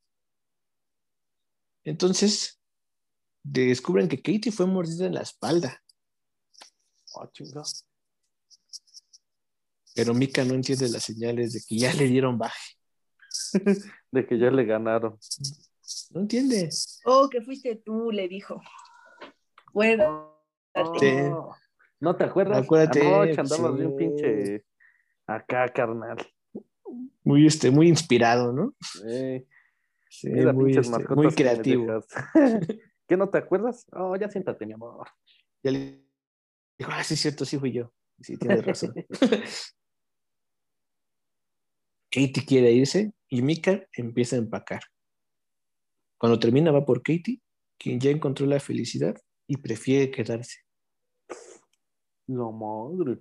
Entonces descubren que Katie fue mordida en la espalda, Ah, chinga. pero Mika no entiende las señales de que ya le dieron baje. De que ya le ganaron. No entiende. Oh, que fuiste tú, le dijo. Acuérdate. Sí, Oh, ¿no te acuerdas? Anoche acuérdate, andabas bien sí, pinche acá, carnal. muy inspirado, ¿no? Eh, Sí, mira, pinches muy mascotas que me creativo. dejas. ¿Qué no te acuerdas? Oh, ya siéntate, mi amor. Ya le dijo, sí, es cierto, sí fui yo. Sí, tienes razón. Katie quiere irse y Mika empieza a empacar. Cuando termina va por Katie, quien ya encontró la felicidad y prefiere quedarse. La madre.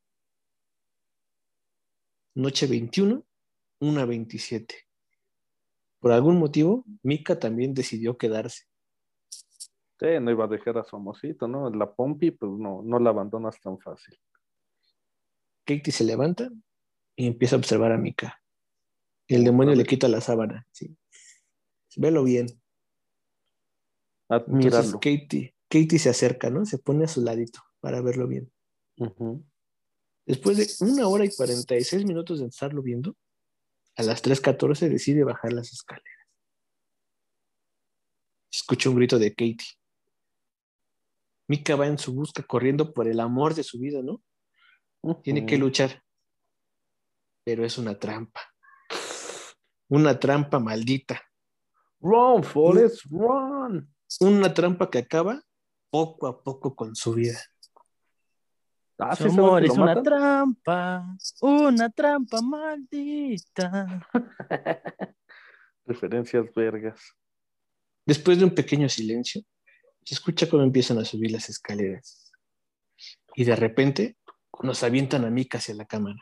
Noche 21, 1:27. Por algún motivo, Mika también decidió quedarse. Sí, no iba a dejar a su amorcito, ¿no? La Pompi, pues no la abandonas tan fácil. Katie se levanta y empieza a observar a Mika. El Otra demonio le vez. quita la sábana. Sí. Velo bien. Entonces Admíralo. Katie se acerca, ¿no? Se pone a su ladito para verlo bien. Ujú. Después de 1 hora y 46 minutos de estarlo viendo, a las 3:14 decide bajar las escaleras. Escucha un grito de Katie. Mika va en su busca corriendo por el amor de su vida, ¿no? Tiene que Ujú. luchar, pero es una trampa. Una trampa maldita. Run, Un- Forrest, run. una trampa que acaba poco a poco con su vida. Ah, su ¿sí sabes amor que lo es matan? una trampa maldita. Referencias vergas. Después de un pequeño silencio, se escucha cómo empiezan a subir las escaleras. Y de repente nos avientan a Mika hacia la cámara.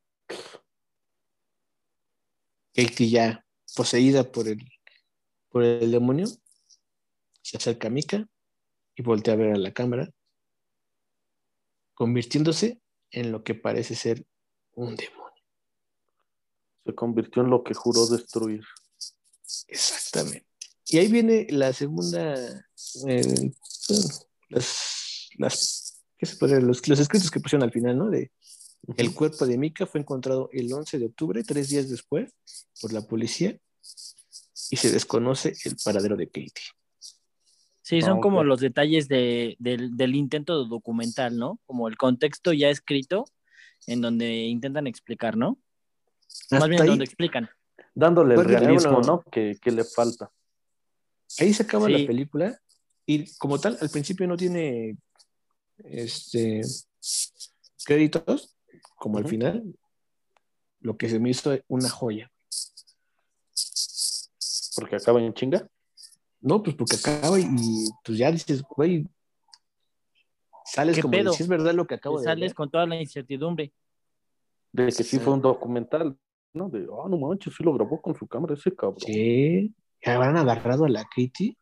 Katie, ya poseída por el demonio, se acerca a Mika y voltea a ver a la cámara, convirtiéndose en lo que parece ser un demonio. Se convirtió en lo que juró destruir. Exactamente. Y ahí viene la segunda, bueno, ¿qué se puede decir? Los escritos que pusieron al final, ¿no? El Ujú. cuerpo de Mika fue encontrado el 11 de octubre, 3 días después, por la policía, y se desconoce el paradero de Katie. Sí, Ah, son ok. como los detalles del intento documental, ¿no? Como el contexto ya escrito en donde intentan explicar, ¿no? Más bien Hasta donde ahí, explican. Dándole el Pues, realismo, bueno. ¿no? Que le falta. ahí se acaba la Sí. película y como tal, al principio no tiene créditos, como al Ujú. final, lo que se me hizo una joya. Porque acaba en chinga. No, pues porque acaba y pues ya dices, güey, sales ¿Qué como de pedo? si es verdad lo que Te acabo de sales ver. con toda la incertidumbre. De que sí fue Ah, un documental, ¿no? De, no manches, sí lo grabó con su cámara ese cabrón. sí, habrán agarrado a la Katie,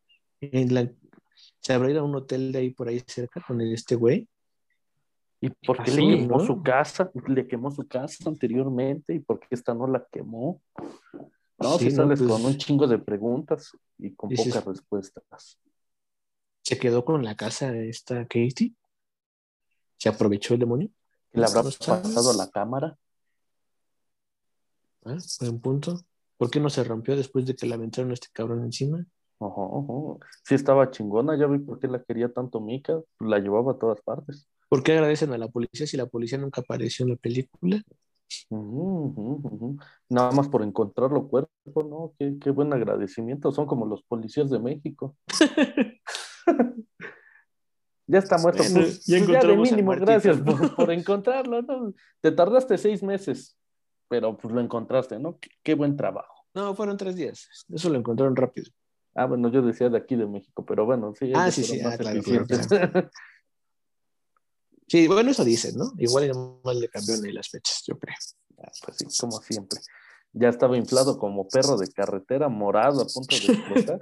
se habrá ido a un hotel de ahí por ahí cerca con este güey. ¿Y por qué le Pasó, quemó su ¿no? casa? Le quemó su casa anteriormente. ¿Y por qué esta no la quemó? No, si Sí, no, sales con un pues chingo de preguntas y con pocas dices, respuestas. se quedó con la casa esta Katie, se aprovechó el demonio. ¿Qué le habrá No pasado a sabes. la cámara? Buen punto. ¿Por qué no se rompió después de que le aventaron a este cabrón encima? Ojo, ojo. Sí estaba chingona, ya vi por qué la quería tanto Mika. La llevaba a todas partes. ¿Por qué agradecen a la policía si la policía nunca apareció en la película? Ujú, ujú, ujú. Nada más por encontrarlo cuerpo, ¿no? Qué buen agradecimiento. Son como los policías de México. Ya está muerto, Bueno, pues, ya pues ya de encontramos al mínimo, muertito, gracias ¿no? por encontrarlo, ¿no? Te tardaste 6 meses, pero pues lo encontraste, ¿no? Qué buen trabajo. No, fueron 3 días. Eso lo encontraron rápido. Ah, bueno, yo decía de aquí de México, pero bueno, sí, Ah, ellos sí, fueron sí, más claro, claro, eficientes. claro. Sí, bueno, eso dicen, ¿no? Igual y nomás le cambiaron ahí las fechas, yo creo. Ah, pues sí, como siempre. Ya estaba inflado como perro de carretera, morado, a punto de explotar.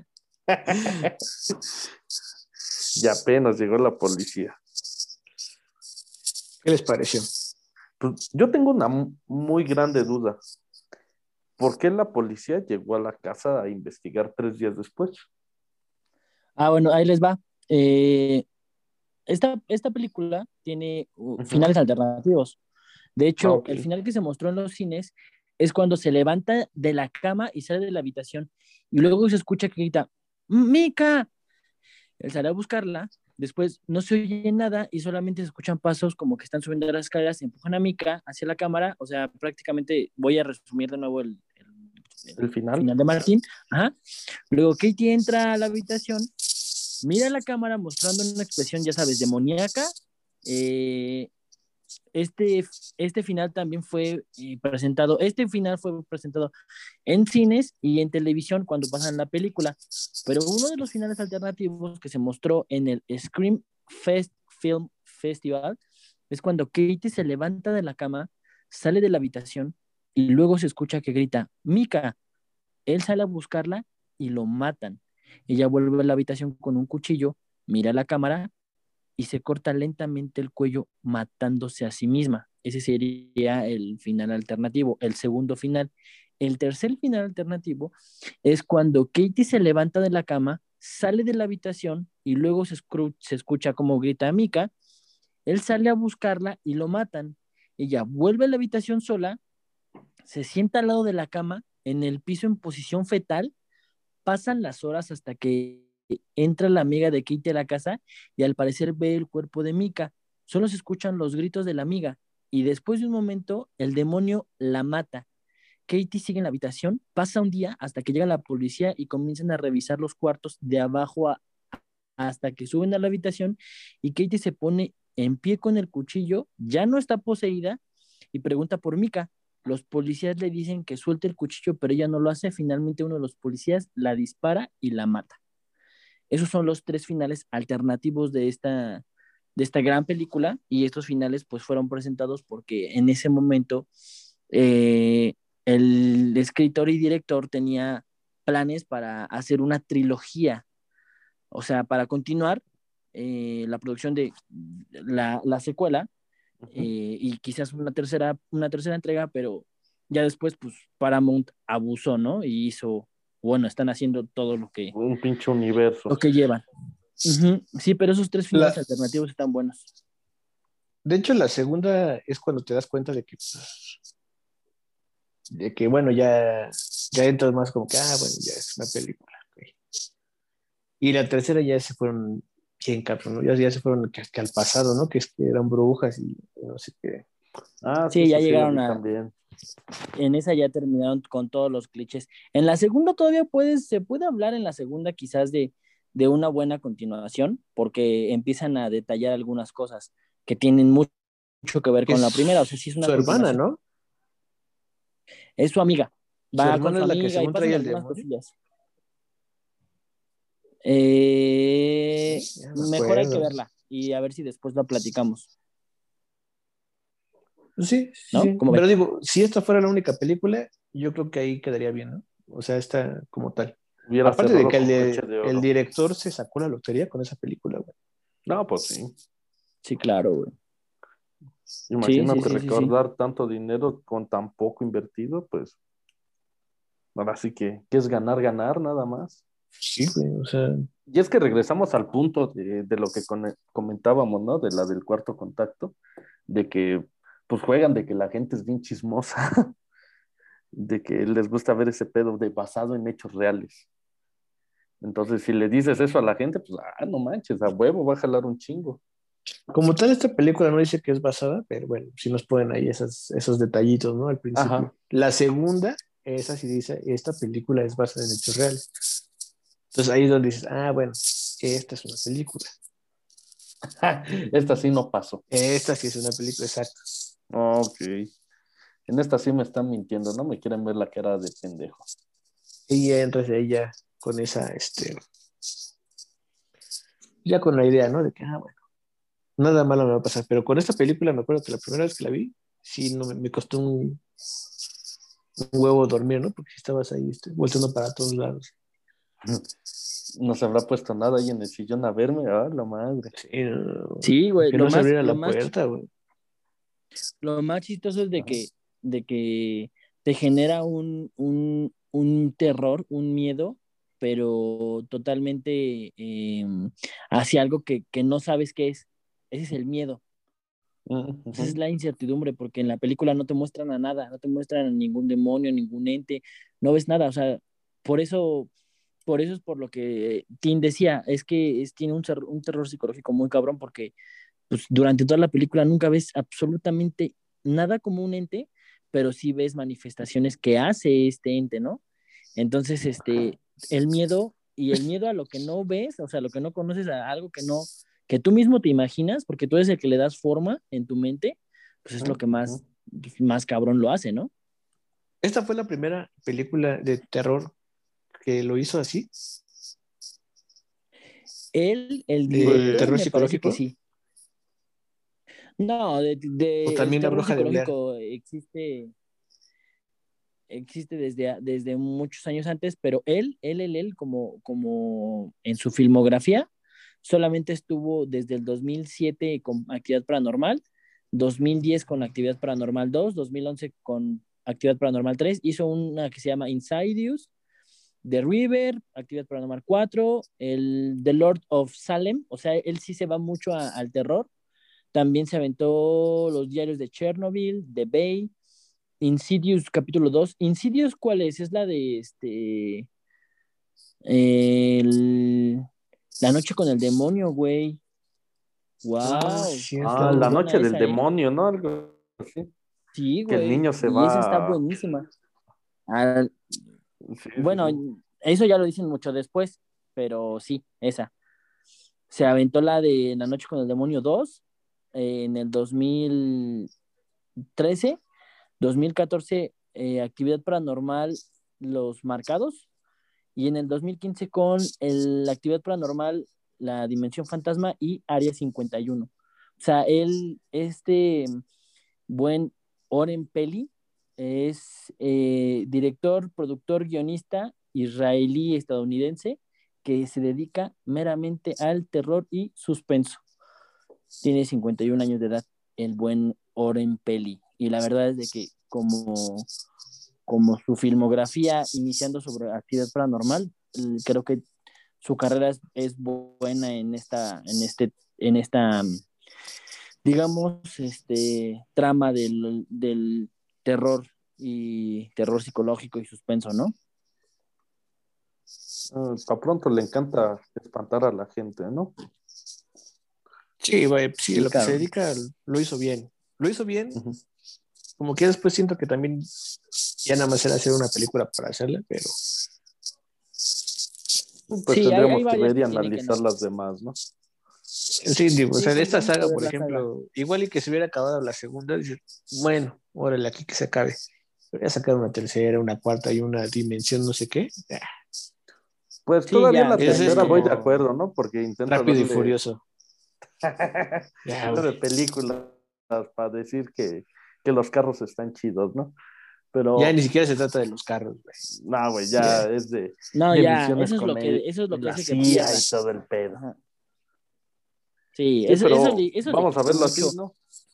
Y apenas llegó la policía. ¿Qué les pareció? Pues yo tengo una muy grande duda. ¿Por qué la policía llegó a la casa a investigar 3 días después? Ah, bueno, ahí les va. Eh, esta película tiene Ujú. finales alternativos. De Ah, hecho, ok. el final que se mostró en los cines es cuando se levanta de la cama y sale de la habitación y luego se escucha que grita, ¡Mica! Él sale a buscarla, después no se oye nada y solamente se escuchan pasos como que están subiendo las escaleras, empujan a Mika hacia la cámara, o sea, prácticamente voy a resumir de nuevo el El final. final de Martín. Ajá. Luego Katie entra a la habitación, mira la cámara mostrando una expresión, ya sabes, demoníaca. Eh, este, este final también fue presentado, este final fue presentado en cines y en televisión cuando pasan la película, pero uno de los finales alternativos que se mostró en el Scream Fest Film Festival es cuando Katie se levanta de la cama, sale de la habitación y luego se escucha que grita, Mika, él sale a buscarla y lo matan. Ella vuelve a la habitación con un cuchillo, mira la cámara y se corta lentamente el cuello matándose a sí misma. Ese sería el final alternativo, el segundo final. El tercer final alternativo es cuando Katie se levanta de la cama, sale de la habitación y luego se escucha como grita a Mika. Él sale a buscarla y lo matan. Ella vuelve a la habitación sola, se sienta al lado de la cama, en el piso en posición fetal. Pasan las horas hasta que entra la amiga de Katie a la casa y al parecer ve el cuerpo de Mika. Solo se escuchan los gritos de la amiga y después de un momento el demonio la mata. Katie sigue en la habitación, pasa un día hasta que llega la policía y comienzan a revisar los cuartos de abajo hasta que suben a la habitación y Katie se pone en pie con el cuchillo, ya no está poseída y pregunta por Mika. Los policías le dicen que suelte el cuchillo, pero ella no lo hace. Finalmente uno de los policías la dispara y la mata. Esos son los tres finales alternativos de esta gran película y estos finales pues fueron presentados porque en ese momento eh, el escritor y director tenía planes para hacer una trilogía, o sea, para continuar la producción de la secuela Ujú. y quizás una tercera entrega, pero ya después, pues Paramount abusó, ¿no? Y hizo, bueno, están haciendo todo Un pinche universo. lo que llevan. Ujú. Sí, pero esos tres finales La, alternativos están buenos. de hecho, la segunda es cuando te das cuenta de que bueno, ya entras más como que, bueno, ya es una película. Ok. Y la tercera ya se fueron bien cabrón, ¿no? Ya se fueron que al pasado, ¿no? Que es que eran brujas y no sé qué. Ah, sí, Sí, eso ya sí la llegaron vi a, también. En esa ya terminaron con todos los clichés. En la segunda todavía se puede hablar en la segunda quizás de una buena continuación, porque empiezan a detallar algunas cosas que tienen mucho que ver Que con la es primera. O sea, sí es una su hermana, continuación. ¿no? Es su amiga. Su Va con hermana su es la que amiga y según pasan trae el algunas demonio. cosillas. Ya me Mejor hay que acuerdo. verla y a ver si después la platicamos, Sí, sí, ¿no? sí. ¿Cómo Pero ves? digo, si esta fuera la única película, yo creo que ahí quedaría bien, ¿no? O sea, esta como tal. Hubiera Aparte de cerrado que con broche de el oro. director se sacó la lotería con esa película, güey. No, pues sí. Sí, claro, güey. Sí, sí, Imagínate sí, sí, sí. recaudar tanto dinero con tan poco invertido, pues ahora sí que es ganar, ganar nada más. Sí, güey, o sea, Y es que regresamos al punto de lo que comentábamos, ¿no? De la del cuarto contacto, de que pues juegan de que la gente es bien chismosa, de que les gusta ver ese pedo de basado en hechos reales. Entonces, si le dices eso a la gente, pues, no manches, a huevo va a jalar un chingo. como tal esta película no dice que es basada, pero bueno, sí nos ponen ahí esos detallitos, ¿no? Al Ajá. principio. La segunda, esa sí dice, esta película es basada en hechos reales. Entonces ahí es donde dices, bueno, esta es una película. Esta sí no pasó. Esta sí es una película, exacto. Ok. En esta sí me están mintiendo, no me quieren ver la cara de pendejo. Y ya entras de ella con esa, ya con la idea, ¿no? De que, bueno, nada malo me va a pasar. Pero con esta película me acuerdo que la primera vez que la vi, sí, no, me costó un huevo dormir, ¿no? Porque si estabas ahí, volteando para todos lados. No se habrá puesto nada ahí en el sillón a verme, la madre. Sí, no, Sí, güey, que no se abriera la puerta, güey. lo más chistoso es de que te genera un terror, un miedo, pero totalmente hacia algo que no sabes qué es. Ese es el miedo. Esa es la incertidumbre, porque en la película no te muestran a nada, no te muestran a ningún demonio, ningún ente, no ves nada, o sea, por eso, por eso es por lo que Tim decía, es que tiene un terror psicológico muy cabrón, porque pues, durante toda la película nunca ves absolutamente nada como un ente, pero sí ves manifestaciones que hace este ente, ¿no? Entonces, el miedo y el miedo a lo que no ves, o sea, lo que no conoces, a algo que tú mismo te imaginas, porque tú eres el que le das forma en tu mente, pues es lo que más cabrón lo hace, ¿no? Esta fue la primera película de terror que lo hizo así, El de Pues, director, terror me parece que psicológico, sí. No, o el también La terror Bruja de Blair. psicológico existe desde muchos años antes, pero él, como en su filmografía, solamente estuvo desde el 2007 con Actividad Paranormal, 2010 con Actividad Paranormal 2, 2011 con Actividad Paranormal 3, hizo una que se llama Insidious, The River, Actividad Paranormal 4, el The Lord of Salem, o sea, él sí se va mucho al terror. También se aventó Los Diarios de Chernobyl, The Bay, Insidious capítulo 2. ¿Insidious cuál es? Es la de el- La noche con el demonio, güey. Wow, está muy Cierto. La buena noche del esa, ¿eh? demonio, ¿no? Algo así. Sí, Que el güey. niño se Y esa está va. buenísima. Ah, Sí, sí, bueno, sí. eso ya lo dicen mucho después, pero sí, esa. Se aventó la de La noche con el demonio 2 en el 2013, 2014, Actividad Paranormal, Los Marcados, y en el 2015 con la Actividad Paranormal, La Dimensión Fantasma y Área 51. O sea, buen Oren Peli, es director, productor, guionista israelí-estadounidense que se dedica meramente al terror y suspenso. Tiene 51 años de edad, el buen Oren Peli. Y la verdad es de que como su filmografía iniciando sobre actividad paranormal, creo que su carrera es buena en esta, digamos, trama del terror y terror psicológico y suspenso, ¿no? Pa' pronto le encanta espantar a la gente, ¿no? Sí, güey, sí, Sí, lo que se cabrón. dedica lo hizo bien. Lo hizo bien Ujú. como que después siento que también ya nada más era hacer una película para hacerla, pero Pues Sí, hay tendríamos que varias ver y que tienen que analizar no. las demás, ¿no? sí, digo, o Sí, sea, de esta tendríamos que saga, ver por la saga. ejemplo, igual y que se hubiera acabado la segunda, dices, bueno, órale, aquí que se acabe. Pero ya sacar una tercera, una cuarta y una dimensión, no sé qué. Pues Sí, todavía ya, la o sea, Ese es tercera voy de como acuerdo, ¿no? Porque intenta Rápido y darle Furioso. Ya, de güey. películas para decir que los carros están chidos, ¿no? Ya ni Pero, siquiera se trata de los carros, güey. no, güey, ya Ya. es no, de ya, misiones con eso es lo que la hace que CIA pierda. y todo el pedo. Ajá. Sí, Sí, eso le vamos a quita verlo así, mucho. ¿no?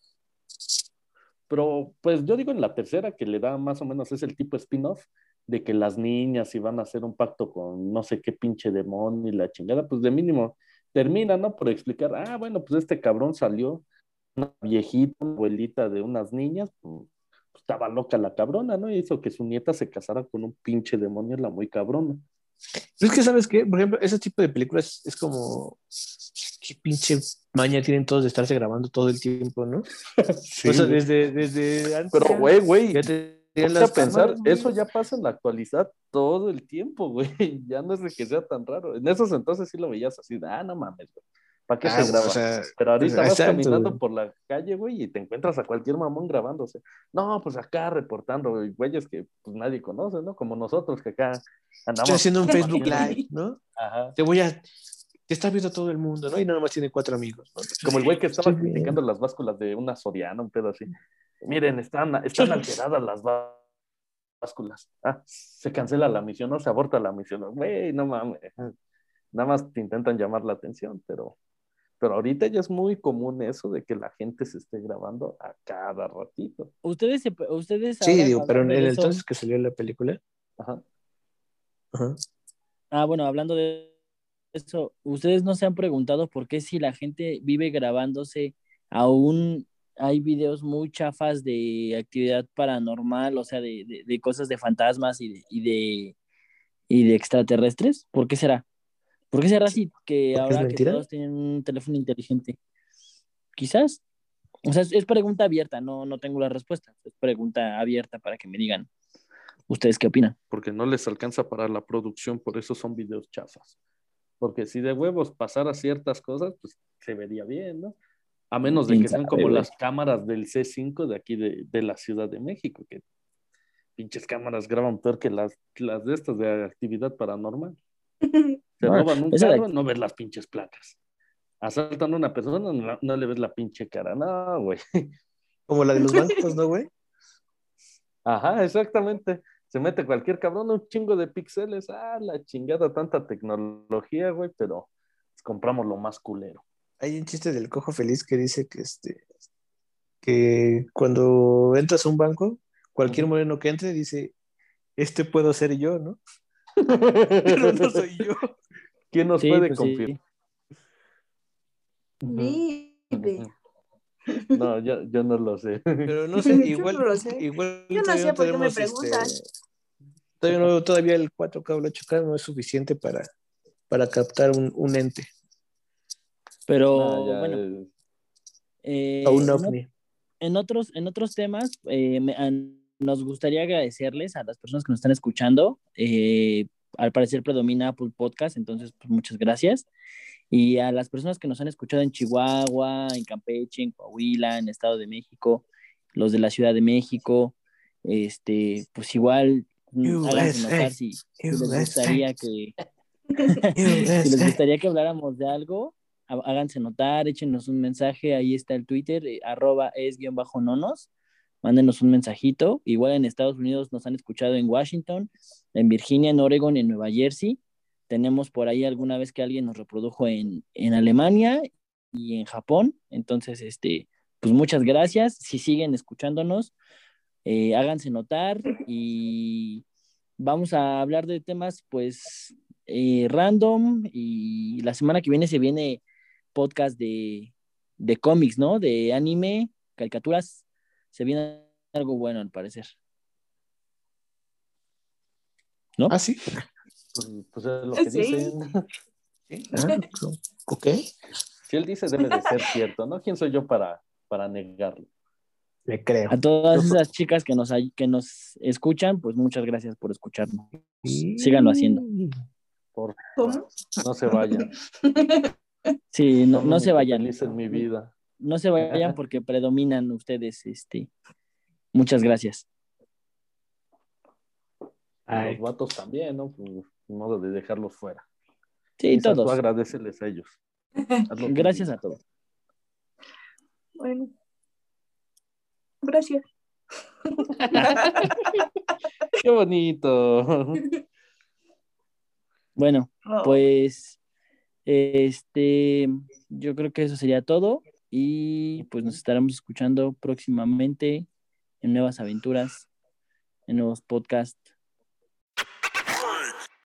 Pero pues yo digo en la tercera que le da más o menos es el tipo spin-off de que las niñas iban a hacer un pacto con no sé qué pinche demonio y la chingada, pues de mínimo termina, ¿no? Por explicar, bueno, pues este cabrón salió, una viejita, una abuelita de unas niñas, pues, estaba loca la cabrona, ¿no? Y hizo que su nieta se casara con un pinche demonio, la muy cabrona. Es que, ¿sabes qué? Por ejemplo, ese tipo de películas es como, qué pinche maña tienen todos de estarse grabando todo el tiempo, ¿no? Sí, O sea, güey. desde antes Pero, ya, güey, ya tenían ponte a las pensar, cámaras, güey. eso ya pasa en la actualidad todo el tiempo, güey. Ya no es de que sea tan raro. En esos entonces sí lo veías así, no mames, güey. ¿Para qué se O graba? sea, Pero ahorita vas exacto, caminando güey. por la calle, güey, y te encuentras a cualquier mamón grabándose. No, pues acá reportando, güey, güeyes que pues nadie conoce, ¿no? Como nosotros que acá Estoy andamos haciendo un Facebook compartiendo. Live, ¿no? Ajá. Te está viendo todo el mundo, ¿no? Y nada más tiene 4 amigos, ¿no? Como el güey que Estoy estaba bien. criticando las básculas de una Soriana, un pedo así. Miren, están alteradas las básculas. Se cancela la misión, no se aborta la misión. Güey, no mames. Nada más te intentan llamar la atención, pero ahorita ya es muy común eso de que la gente se esté grabando a cada ratito. Ustedes Sí, ahora digo, pero en hablando de el eso, entonces que salió la película, Ajá. ajá. bueno, hablando de eso, ¿ustedes no se han preguntado por qué si la gente vive grabándose, aún hay videos muy chafas de actividad paranormal, o sea, de cosas de fantasmas y de extraterrestres? ¿Por qué será? ¿Por qué será así que ¿Porque es ahora que mentira? todos tienen un teléfono inteligente? Quizás. O sea, es pregunta abierta, no tengo la respuesta. Es pregunta abierta para que me digan ustedes qué opinan. Porque no les alcanza para la producción, por eso son videos chafas. Porque si de huevos pasara ciertas cosas, pues se vería bien, ¿no? A menos de ¿Quién que sean sabe, como güey? las cámaras del C5 de aquí de la Ciudad de México, que pinches cámaras graban peor que las de estas de actividad paranormal. Se No, roban un esa de carro, aquí. no ves las pinches placas. Asaltan a una persona, no le ves la pinche cara. No, güey. Como la de los bancos, ¿no, güey? Ajá, exactamente. Se mete cualquier cabrón, un chingo de píxeles. La chingada, tanta tecnología, güey, pero pues, compramos lo más culero. Hay un chiste del cojo feliz que dice que cuando entras a un banco, cualquier Ujú. moreno que entre dice, este puedo ser yo, ¿no? Pero no soy yo. ¿Quién nos Sí, puede pues confirmar? sí. Ujú, Vive. ujú. No, yo no lo sé. Pero no sé, Yo no lo sé. igual Yo no todavía sé no por qué me tenemos preguntan. todavía el 4K o el 8K no es suficiente para captar un ente No, Pero ya. bueno, o un eh, en, ot- ovni. en otros temas, nos gustaría agradecerles a las personas que nos están escuchando. Al parecer predomina Apple Podcast, entonces pues, muchas gracias. Y a las personas que nos han escuchado en Chihuahua, en Campeche, en Coahuila, en Estado de México, los de la Ciudad de México, pues igual háganse USA, notar si les USA, gustaría que si les USA. gustaría que habláramos de algo, háganse notar, échenos un mensaje, ahí está el Twitter, @es_nonos, mándenos un mensajito. Igual en Estados Unidos nos han escuchado en Washington, en Virginia, en Oregon, en Nueva Jersey. Tenemos por ahí alguna vez que alguien nos reprodujo en Alemania y en Japón. Entonces, pues muchas gracias. Si siguen escuchándonos, háganse notar y vamos a hablar de temas pues random, y la semana que viene se viene podcast de cómics, ¿no? De anime, caricaturas. Se viene algo bueno al parecer, ¿no? Ah, sí. Pues es lo que Sí. dicen. Sí. Ah, ok. Si él dice, debe de ser cierto, ¿no? ¿Quién soy yo para negarlo? Le creo. A todas esas chicas que nos escuchan, pues muchas gracias por escucharnos. Síganlo haciendo. Por ¿Cómo? no se vayan. Sí, Son no lo se único vayan. feliz en mi vida. No se vayan porque predominan ustedes. Muchas gracias. Ay, Los vatos también, ¿no? Pues, ni modo de dejarlos fuera. Sí, Isa, tú todos. agradeceles a ellos. Hazlo tú Gracias mismo. a todos. Bueno, gracias. Qué bonito. Bueno, Oh, pues yo creo que eso sería todo y pues nos estaremos escuchando próximamente en nuevas aventuras, en nuevos podcasts